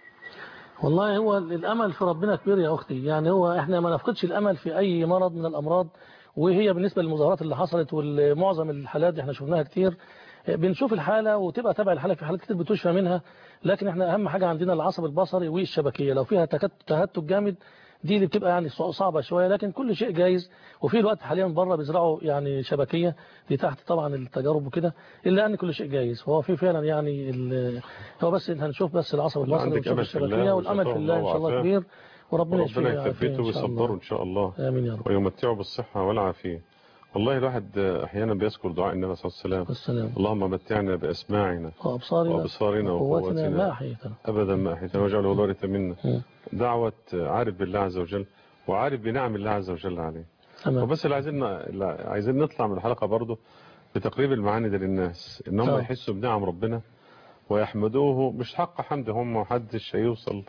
والله هو الامل في ربنا كبير يا اختي، يعني هو احنا ما نفقدش الامل في اي مرض من الامراض، وهي بالنسبه للمظاهرات اللي حصلت ومعظم الحالات احنا شفناها كتير، بنشوف الحالة وتبقى تبع الحالة، في حالات كتير بتشفى منها، لكن احنا اهم حاجة عندنا العصب البصري والشبكية، لو فيها تهتك جامد دي اللي بتبقى يعني صعبة شوية، لكن كل شيء جايز. وفي الوقت حاليا بره بيزرعوا يعني شبكية دي تحت طبعا التجارب وكده، إلا أن كل شيء جايز، هو في فعلا يعني هو بس هنشوف بس العصب البصري ونشوف الشبكية، والأمل في الله إن شاء الله كبير، وربنا يشفيه يثبته ويصبره إن شاء الله. آمين يا رب. ويمتعه بالصحة والعافية. والله الواحد أحيانا بيذكر دعاء النبي صلى الله عليه وسلم: اللهم متعنا بأسماعنا وأبصارنا, وأبصارنا وقوتنا ما أحيتنا أبدا ما أحيتنا واجعله الوارث منا. دعوة عارف بالله عز وجل وعارف بنعم الله عز وجل عليه. وبس اللي عايزين عايزين نطلع من الحلقة برضه بتقريب المعاني دي للناس، إن هم يحسوا بنعم ربنا ويحمدوه، مش حق حمدهم ومحدش هيوصل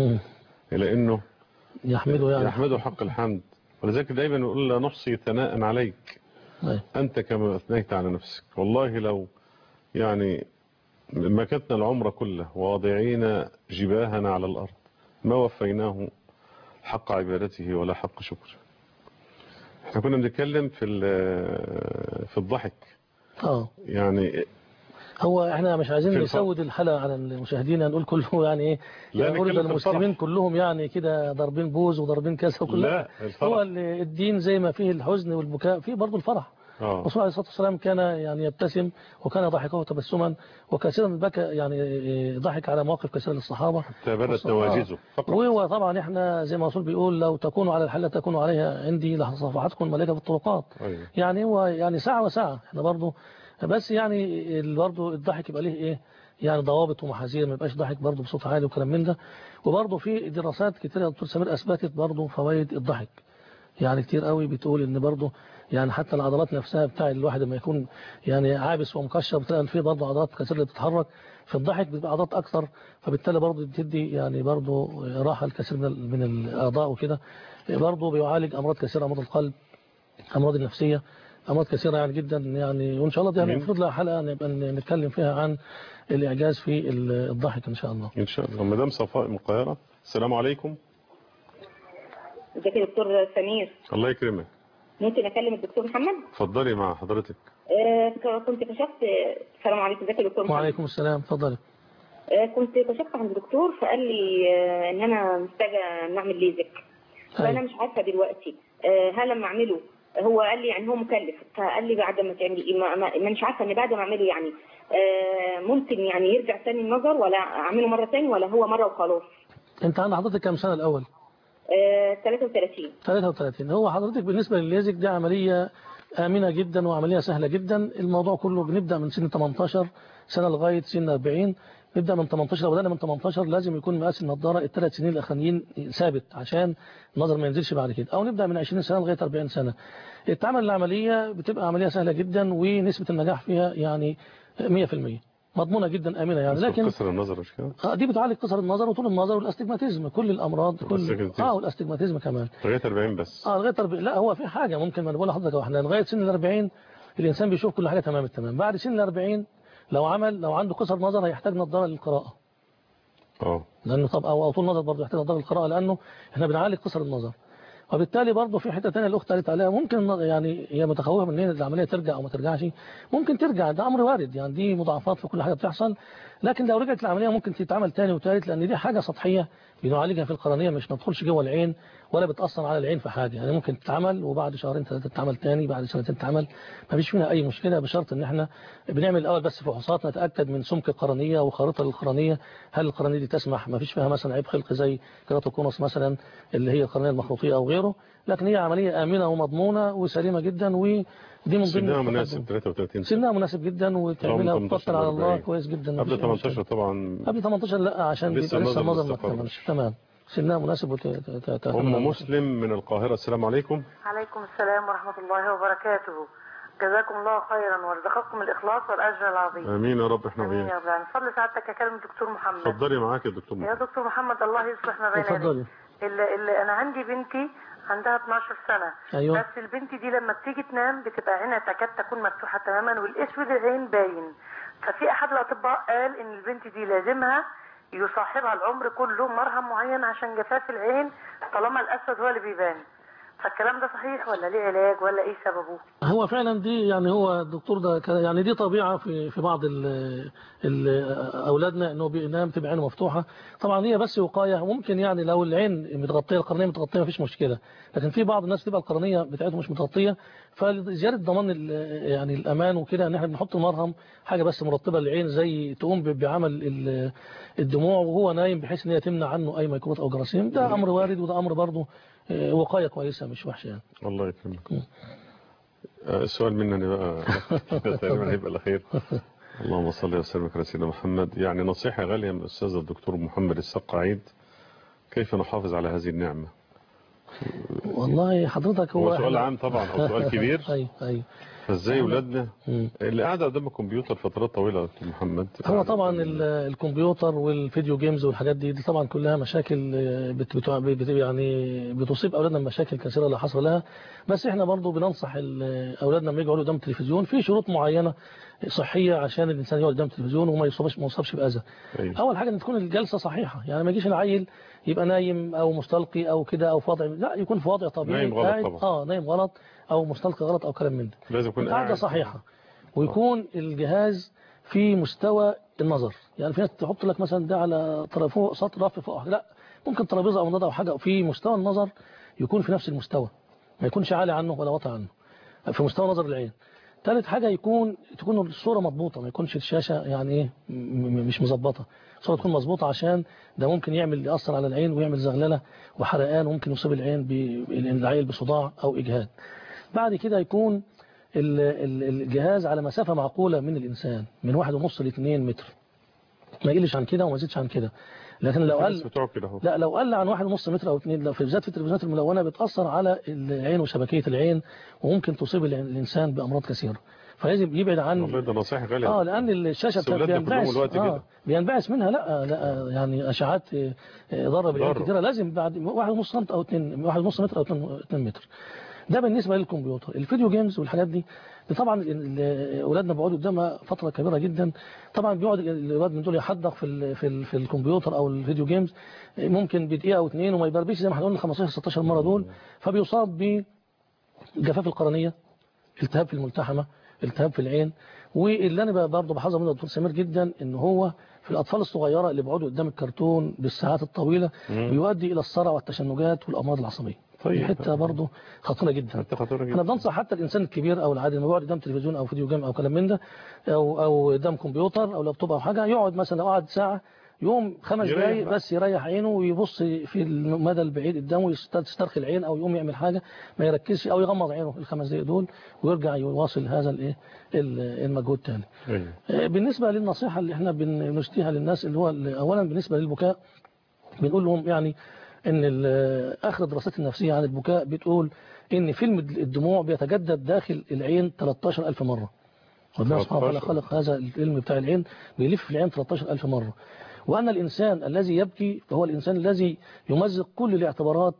إلى إنه يحمده يعني يحمده حق الحمد. ولذلك دايما نقول لا نحصي ثناء عليك أنت كما أثنيت على نفسك. والله لو يعني مكتنا العمر كله واضعين جباهنا على الأرض ما وفيناه حق عبادته ولا حق شكره. احنا كنا بنتكلم في في الضحك. اه يعني هو احنا مش عايزين نسود الحلقة على المشاهدين، نقول كله يعني ايه نقول المسلمين كلهم يعني كده ضاربين بوز وضاربين كذا وكلها. هو الدين زي ما فيه الحزن والبكاء فيه برضه الفرح. الرسول عليه الصلاة والسلام كان يعني يبتسم وكان ضاحكه تبسما، وكثيرا بكى يعني ضحك على مواقف كثيرة للصحابة حتى بدأت تواجزه. وهو طبعا احنا زي ما الرسول بيقول لو تكونوا على الحلة تكونوا عليها عندي لصفحتكم الملائكة في الطرقات. أيوة. يعني هو يعني ساعة وساعة احنا برضه، بس يعني برضه الضحك يبقى ليه ايه يعني ضوابط ومحاذير، ما يبقاش ضحك برضه بصوت عالي وكلام من ده. وبرضه في دراسات كتير يا دكتور سمير اثبتت برضه فوائد الضحك، يعني كتير قوي بتقول ان برضه يعني حتى العضلات نفسها بتاع الواحد لما يكون يعني عابس ومكشر بتلاقي فيه برضه عضلات كتير اللي بتتحرك في الضحك، بتبقى عضلات اكثر، فبالتالي برضه بتدي يعني برضه راحه الكثير من من الاعضاء وكده. برضه بيعالج امراض كثيره، امراض القلب، امراض النفسيه، امراض كثيره يعني جدا يعني. وان شاء الله دي يعني المفروض لها حلقه نبقى نتكلم فيها عن الاعجاز في الضحك ان شاء الله. ان شاء الله. مدام صفاء من القاهره، السلام عليكم. ازيك يا دكتور سمير؟ الله يكرمك. ممكن اكلم الدكتور محمد؟ اتفضلي مع حضرتك. آه كنت كشفت. السلام عليكم. ازيك يا دكتور محمد؟ وعليكم السلام، اتفضلي. آه كنت كشفت عند دكتور فقال لي آه ان انا محتاجه نعمل ليزك، فانا مش عارفه دلوقتي آه هل لما اعمله، هو قال لي يعني هو مكلف، فقال لي بعد ما تعملي ما, ما مش عارفه ان بعد ما اعمله يعني آه ممكن يعني يرجع ثاني النظر ولا اعمله مره ثاني ولا هو مره وخلاص. انت عند حضرتك كام سنه الاول؟ آه ثلاثة وثلاثين. ثلاثة وثلاثين. هو حضرتك بالنسبه للليزك دي عمليه آمنة جدا وعملية سهلة جدا. الموضوع كله بنبدأ من سن ثمانية عشر سنة لغاية سن أربعين. نبدأ من ثمانية عشر، لو بدأنا من ثمانية عشر لازم يكون مقاس النضارة الثلاث سنين الأخرانيين ثابت عشان النظر ما ينزلش بعد كده، أو نبدأ من عشرين سنة لغاية أربعين سنة. التعامل العملية بتبقى عملية سهلة جدا ونسبة النجاح فيها يعني مية في المية، مضمونة جدا، آمنة يعني. لكن قصر النظر مش كده؟ دي بتعالج قصر النظر وطول النظر والاستجماتيزم، كل الأمراض، كل اه والاستجماتيزم كمان لغاية أربعين بس. اه لغاية أربعين. لا هو في حاجة ممكن ما نقول لحضرتك، احنا لغاية سن الأربعين الإنسان بيشوف كل حاجة تمام التمام. بعد سن الأربعين لو عمل لو عنده قصر نظر هيحتاج نظارة للقراءة. اه لأنه طب أو طول نظر برضه يحتاج نظارة للقراءة، لأنه احنا بنعالج قصر النظر. وبالتالي برضه في حته ثانيه الاخت قالت عليها، ممكن يعني هي متخوفه من ان العمليه ترجع او ما ترجعش. ممكن ترجع، ده امر وارد يعني، دي مضاعفات في كل حاجه بتحصل. لكن لو رجعت العمليه ممكن تتعمل ثاني وثالث، لان دي حاجه سطحيه بنعالجها في القرنيه، مش ما تدخلش جوه العين ولا بتاثر على العين في حاجه يعني. ممكن تتعمل وبعد شهرين ثلاثه تتعمل ثاني، بعد سنتين تتعمل، ما فيش فيها اي مشكله، بشرط ان احنا بنعمل الاول بس فحوصات نتاكد من سمك القرنيه وخريطه للقرنيه، هل القرنيه دي تسمح، ما فيش فيها مثلا عيب خلقي زي كيراتوكونوس مثلا اللي هي القرنيه المخروطيه او غيره. لكن هي عملية آمنة ومضمونة وسليمة جدا، ودي من ضمن سنها مناسب ثلاثة وثلاثين سنة. سنها مناسب جدا، وتعملها وتفضل على الله كويس جدا. قبل ثمانية عشر طبعا. قبل ثمانية عشر لا، عشان لسه لسه النظر ما اكتملش. تمام، سنها مناسب. وت... أم مسلم من القاهرة، السلام عليكم. عليكم السلام ورحمة الله وبركاته. جزاكم الله خيرا ورزقكم الإخلاص والأجر العظيم. آمين يا رب. احنا آمين يا رب. من فضل سعادتك أكلم الدكتور محمد. اتفضلي معاك يا دكتور محمد. يا دكتور محمد الله يصلح ما بين يديك. اللي, اللي أنا عندي بنتي عندها اتناشر سنة. أيوة. بس البنت دي لما بتيجي تنام بتبقى عينها تكاد تكون مفتوحة تماما والاسود العين باين. ففي احد الاطباء قال ان البنت دي لازمها يصاحبها العمر كله مرهم معين عشان جفاف العين طالما الاسود هو اللي بيبان. فالكلام ده صحيح ولا ليه علاج ولا ايه سببه؟ هو فعلا دي يعني هو الدكتور ده يعني دي طبيعة في في بعض ال ال اولادنا انه بينام تبقى عينه مفتوحة. طبعا هي بس وقاية، ممكن يعني لو العين متغطية القرنية متغطية مفيش مشكلة. لكن في بعض الناس تبقى القرنية بتاعتهم مش متغطية، فزيادة ضمان يعني الامان وكده ان احنا بنحط المرهم حاجة بس مرطبة للعين زي تقوم بعمل الدموع وهو نايم، بحيث ان هي تمنع عنه اي ميكروبات او جراثيم. ده امر وارد، وده امر برضه وقاية كويسة مش وحشة يعني. الله يكرمك. السؤال مننا بقى تقريبا هيبقى الأخير. اللهم صل وسلم على سيدنا محمد. يعني نصيحة غالية من الأستاذ الدكتور محمد السقعيد، كيف نحافظ على هذه النعمة؟ والله حضرتك هو, هو سؤال عام طبعا أو سؤال كبير. أيوه أيوه. فازاي اولادنا اللي قاعد قدام الكمبيوتر فترات طويله يا دكتور محمد؟ هو طبعا الكمبيوتر والفيديو جيمز والحاجات دي دي طبعا كلها مشاكل بت بت بت يعني بتصيب اولادنا بمشاكل كثيره لا حصر لها. بس احنا برضو بننصح اولادنا لما يقعدوا قدام التلفزيون في شروط معينه صحيه عشان الانسان يقعد قدام التلفزيون وما يصابش ما يصابش باذى. أيوة. اول حاجه ان تكون الجلسه صحيحه، يعني ما يجيش العيل يبقى نايم او مستلقي او كده او في وضع، لا يكون في وضع طبيعي. نايم غلط طبعا. اه نايم غلط او مستلقي غلط او كلام من ده. لازم يكون قاعده صحيحه، ويكون الجهاز في مستوى النظر. يعني في ناس تحط لك مثلا ده على فوق سطر رف فوق، لا ممكن ترابيزه او نضاره او حاجه في مستوى النظر يكون في نفس المستوى، ما يكونش عالي عنه ولا واطي عنه، في مستوى نظر العين. ثالث حاجه يكون تكون الصوره مضبوطه، ما يكونش الشاشه يعني ايه مش مظبطه، الصوره تكون مظبوطه، عشان ده ممكن يعمل ياثر على العين ويعمل زغلله وحرقان، وممكن يصيب العين بالعين بصداع او اجهاد. بعد كده يكون الجهاز على مسافه معقوله من الانسان، من واحد ونص لاثنين متر، ما يقلش عن كده وما يزيدش عن كده. لكن لو قل لا لو قل عن واحد ونص متر او اثنين، لو في بالذات في التلفزيونات الملونه بتاثر على العين وشبكيه العين، وممكن تصيب الانسان بامراض كثيره. فلازم يبعد عن والله ده نصيحه غاليه. اه لان الشاشه بينبعث آه بينبعث منها لا لا يعني اشعاعات ضاره بالعين كثيره، لازم بعد واحد ونص سم او اثنين واحد ونص متر او اثنين متر. ده بالنسبه للكمبيوتر. الفيديو جيمز والحاجات دي, دي طبعا اولادنا بيقعدوا قدامها فتره كبيره جدا. طبعا بيقعد الاولاد من دول يحدق في ال في ال في الكمبيوتر او الفيديو جيمز ممكن بدقيقه او اثنين وما يبربش زي ما احنا قلنا خمستاشر ستاشر مره دول، فبيصاب بجفاف القرنيه، التهاب في الملتحمه، التهاب في العين. واللي انا برضه بحذر منه الدكتور سمير جدا ان هو في الاطفال الصغيره اللي بيقعدوا قدام الكرتون بالساعات الطويله مم. بيؤدي الى الصرع والتشنجات والامراض العصبيه. طيب حته برضه خطيره جدا. خطيره جدا. انا بنصح حتى الانسان الكبير او العادي لما بيقعد قدام تلفزيون او فيديو جيم او كلام من ده او او قدام كمبيوتر او لابتوب او حاجه، يقعد مثلا لو قعد ساعه يوم خمس دقايق بس يريح عينه ويبص في المدى البعيد قدامه يسترخي العين او يقوم يعمل حاجه ما يركزش او يغمض عينه الخمس دقايق دول ويرجع يواصل هذا الايه المجهود تاني. بالنسبه للنصيحه اللي احنا بنشتيها للناس اللي هو اولا بالنسبه للبكاء بنقول لهم يعني ان اخر الدراسات النفسيه عن البكاء بتقول ان فيلم الدموع بيتجدد داخل العين ثلاثة عشر ألف مره. ربنا سبحانه وتعالى خلق هذا الفيلم بتاع العين بيلف في العين ثلاثة عشر ألف مره. وأن الإنسان الذي يبكي فهو الإنسان الذي يمزق كل الاعتبارات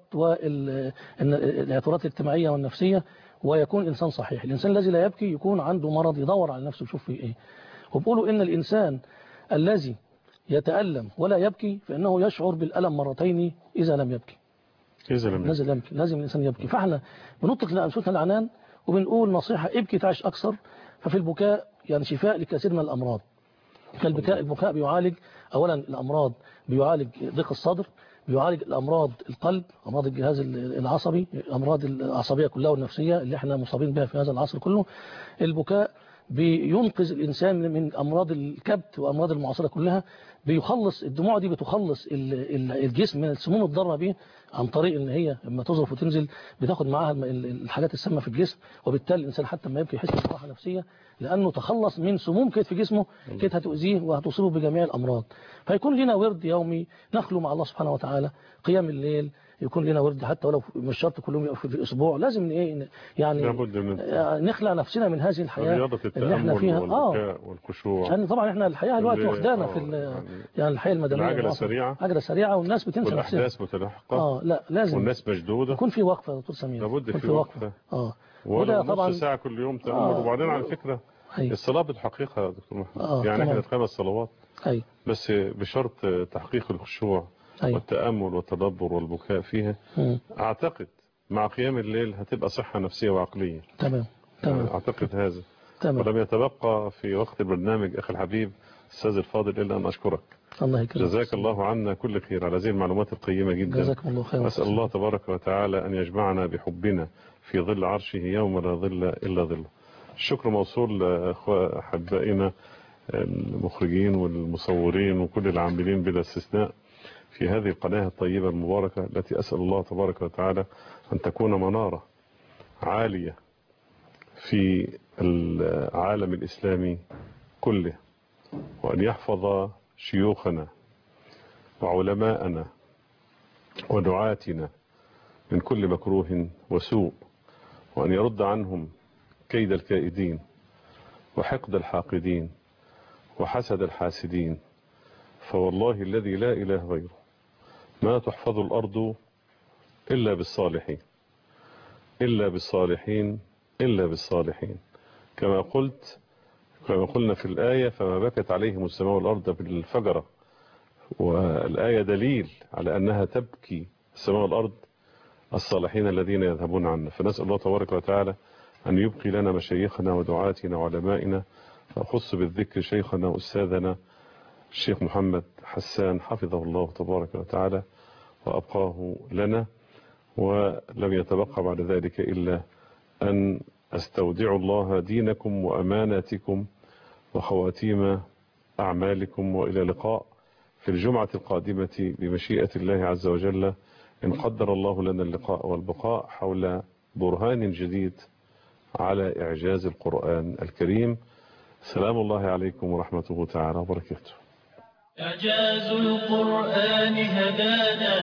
والاعتبارات الاجتماعية والنفسية ويكون إنسان صحيح. الإنسان الذي لا يبكي يكون عنده مرض يدور على نفسه يشوف فيه إيه. وبقولوا إن الإنسان الذي يتألم ولا يبكي فإنه يشعر بالألم مرتين إذا لم يبكي. إذا لم يبكي. لازم, لازم الإنسان يبكي. فإحنا بنطلق لأنفسنا العنان وبنقول نصيحة ابكي تعيش أكثر. ففي البكاء يعني شفاء لكثير من الأمراض. البكاء البكاء بيعالج أولا الأمراض، بيعالج ضيق الصدر، بيعالج الأمراض القلب، أمراض الجهاز العصبي، الأمراض العصبية كلها والنفسية اللي احنا مصابين بها في هذا العصر كله. البكاء بينقذ الإنسان من أمراض الكبت وأمراض المعاصرة كلها. بيخلص الدموع دي بتخلص الجسم من السموم الضارة به عن طريق ان هي لما تظرف وتنزل بتاخد معاها الحاجات السامة في الجسم، وبالتالي الإنسان حتى ما يبكي يحس براحة نفسية لأنه تخلص من سموم كانت في جسمه كانت هتؤذيه وهتصيبه بجميع الأمراض. فيكون لنا ورد يومي نخلو مع الله سبحانه وتعالى، قيام الليل يكون لنا ورد حتى ولو مش شرط كل يوم في الأسبوع، لازم ايه يعني نخلع نفسنا من هذه الحياة اللي احنا فيها. اه والخشوع يعني طبعا احنا الحياة الوقت واخدانا في يعني الحياة المدنية العجلة سريعة عجلة سريعة والناس بتنسى نفسها والأحداث متلاحقة. اه لا لازم والناس مشدودة يكون في وقفة يا دكتور سمير، لابد في وقفة اه وده طبعا نص ساعة كل يوم تأمل. آه وبعدين على فكرة هي. الصلاة بالحقيقة يا دكتور محمد آه يعني احنا خمس صلوات هي. بس بشرط تحقيق الخشوع هي. والتأمل والتدبر والبكاء فيها. م. أعتقد مع قيام الليل هتبقى صحة نفسية وعقلية. تمام تمام أعتقد هذا. تمام. ولم يتبقى في وقت البرنامج أخي الحبيب الأستاذ الفاضل إلا أن أشكرك. الله يكرمك. جزاك الله عنا كل خير على هذه المعلومات القيمة جدا. جزاكم الله خير. أسأل الله تبارك وتعالى أن يجمعنا بحبنا في ظل عرشه يوم لا ظل إلا ظله. الشكر موصول لأخوة أحبائنا المخرجين والمصورين وكل العاملين بلا استثناء في هذه القناة الطيبة المباركة التي أسأل الله تبارك وتعالى أن تكون منارة عالية في العالم الإسلامي كله، وأن يحفظ شيوخنا وعلماءنا ودعاتنا من كل مكروه وسوء، وأن يرد عنهم كيد الكائدين وحقد الحاقدين وحسد الحاسدين. فوالله الذي لا إله غيره ما تحفظ الأرض إلا بالصالحين إلا بالصالحين إلا بالصالحين كما قلت كما قلنا في الآية فما بكت عليهم السماء والأرض بالفجرة. والآية دليل على أنها تبكي السماء والأرض الصالحين الذين يذهبون عنا. فنسأل الله تبارك وتعالى أن يبقي لنا مشايخنا ودعاتنا وعلمائنا فأخص بالذكر شيخنا وأستاذنا الشيخ محمد حسان حفظه الله تبارك وتعالى وأبقاه لنا. ولم يتبقى بعد ذلك إلا أن أستودع الله دينكم وأماناتكم وخواتيم أعمالكم، وإلى لقاء في الجمعة القادمة بمشيئة الله عز وجل إن قدر الله لنا اللقاء والبقاء حول برهان جديد على إعجاز القرآن الكريم. سلام الله عليكم ورحمته تعالى وبركاته. إعجاز القرآن هدانا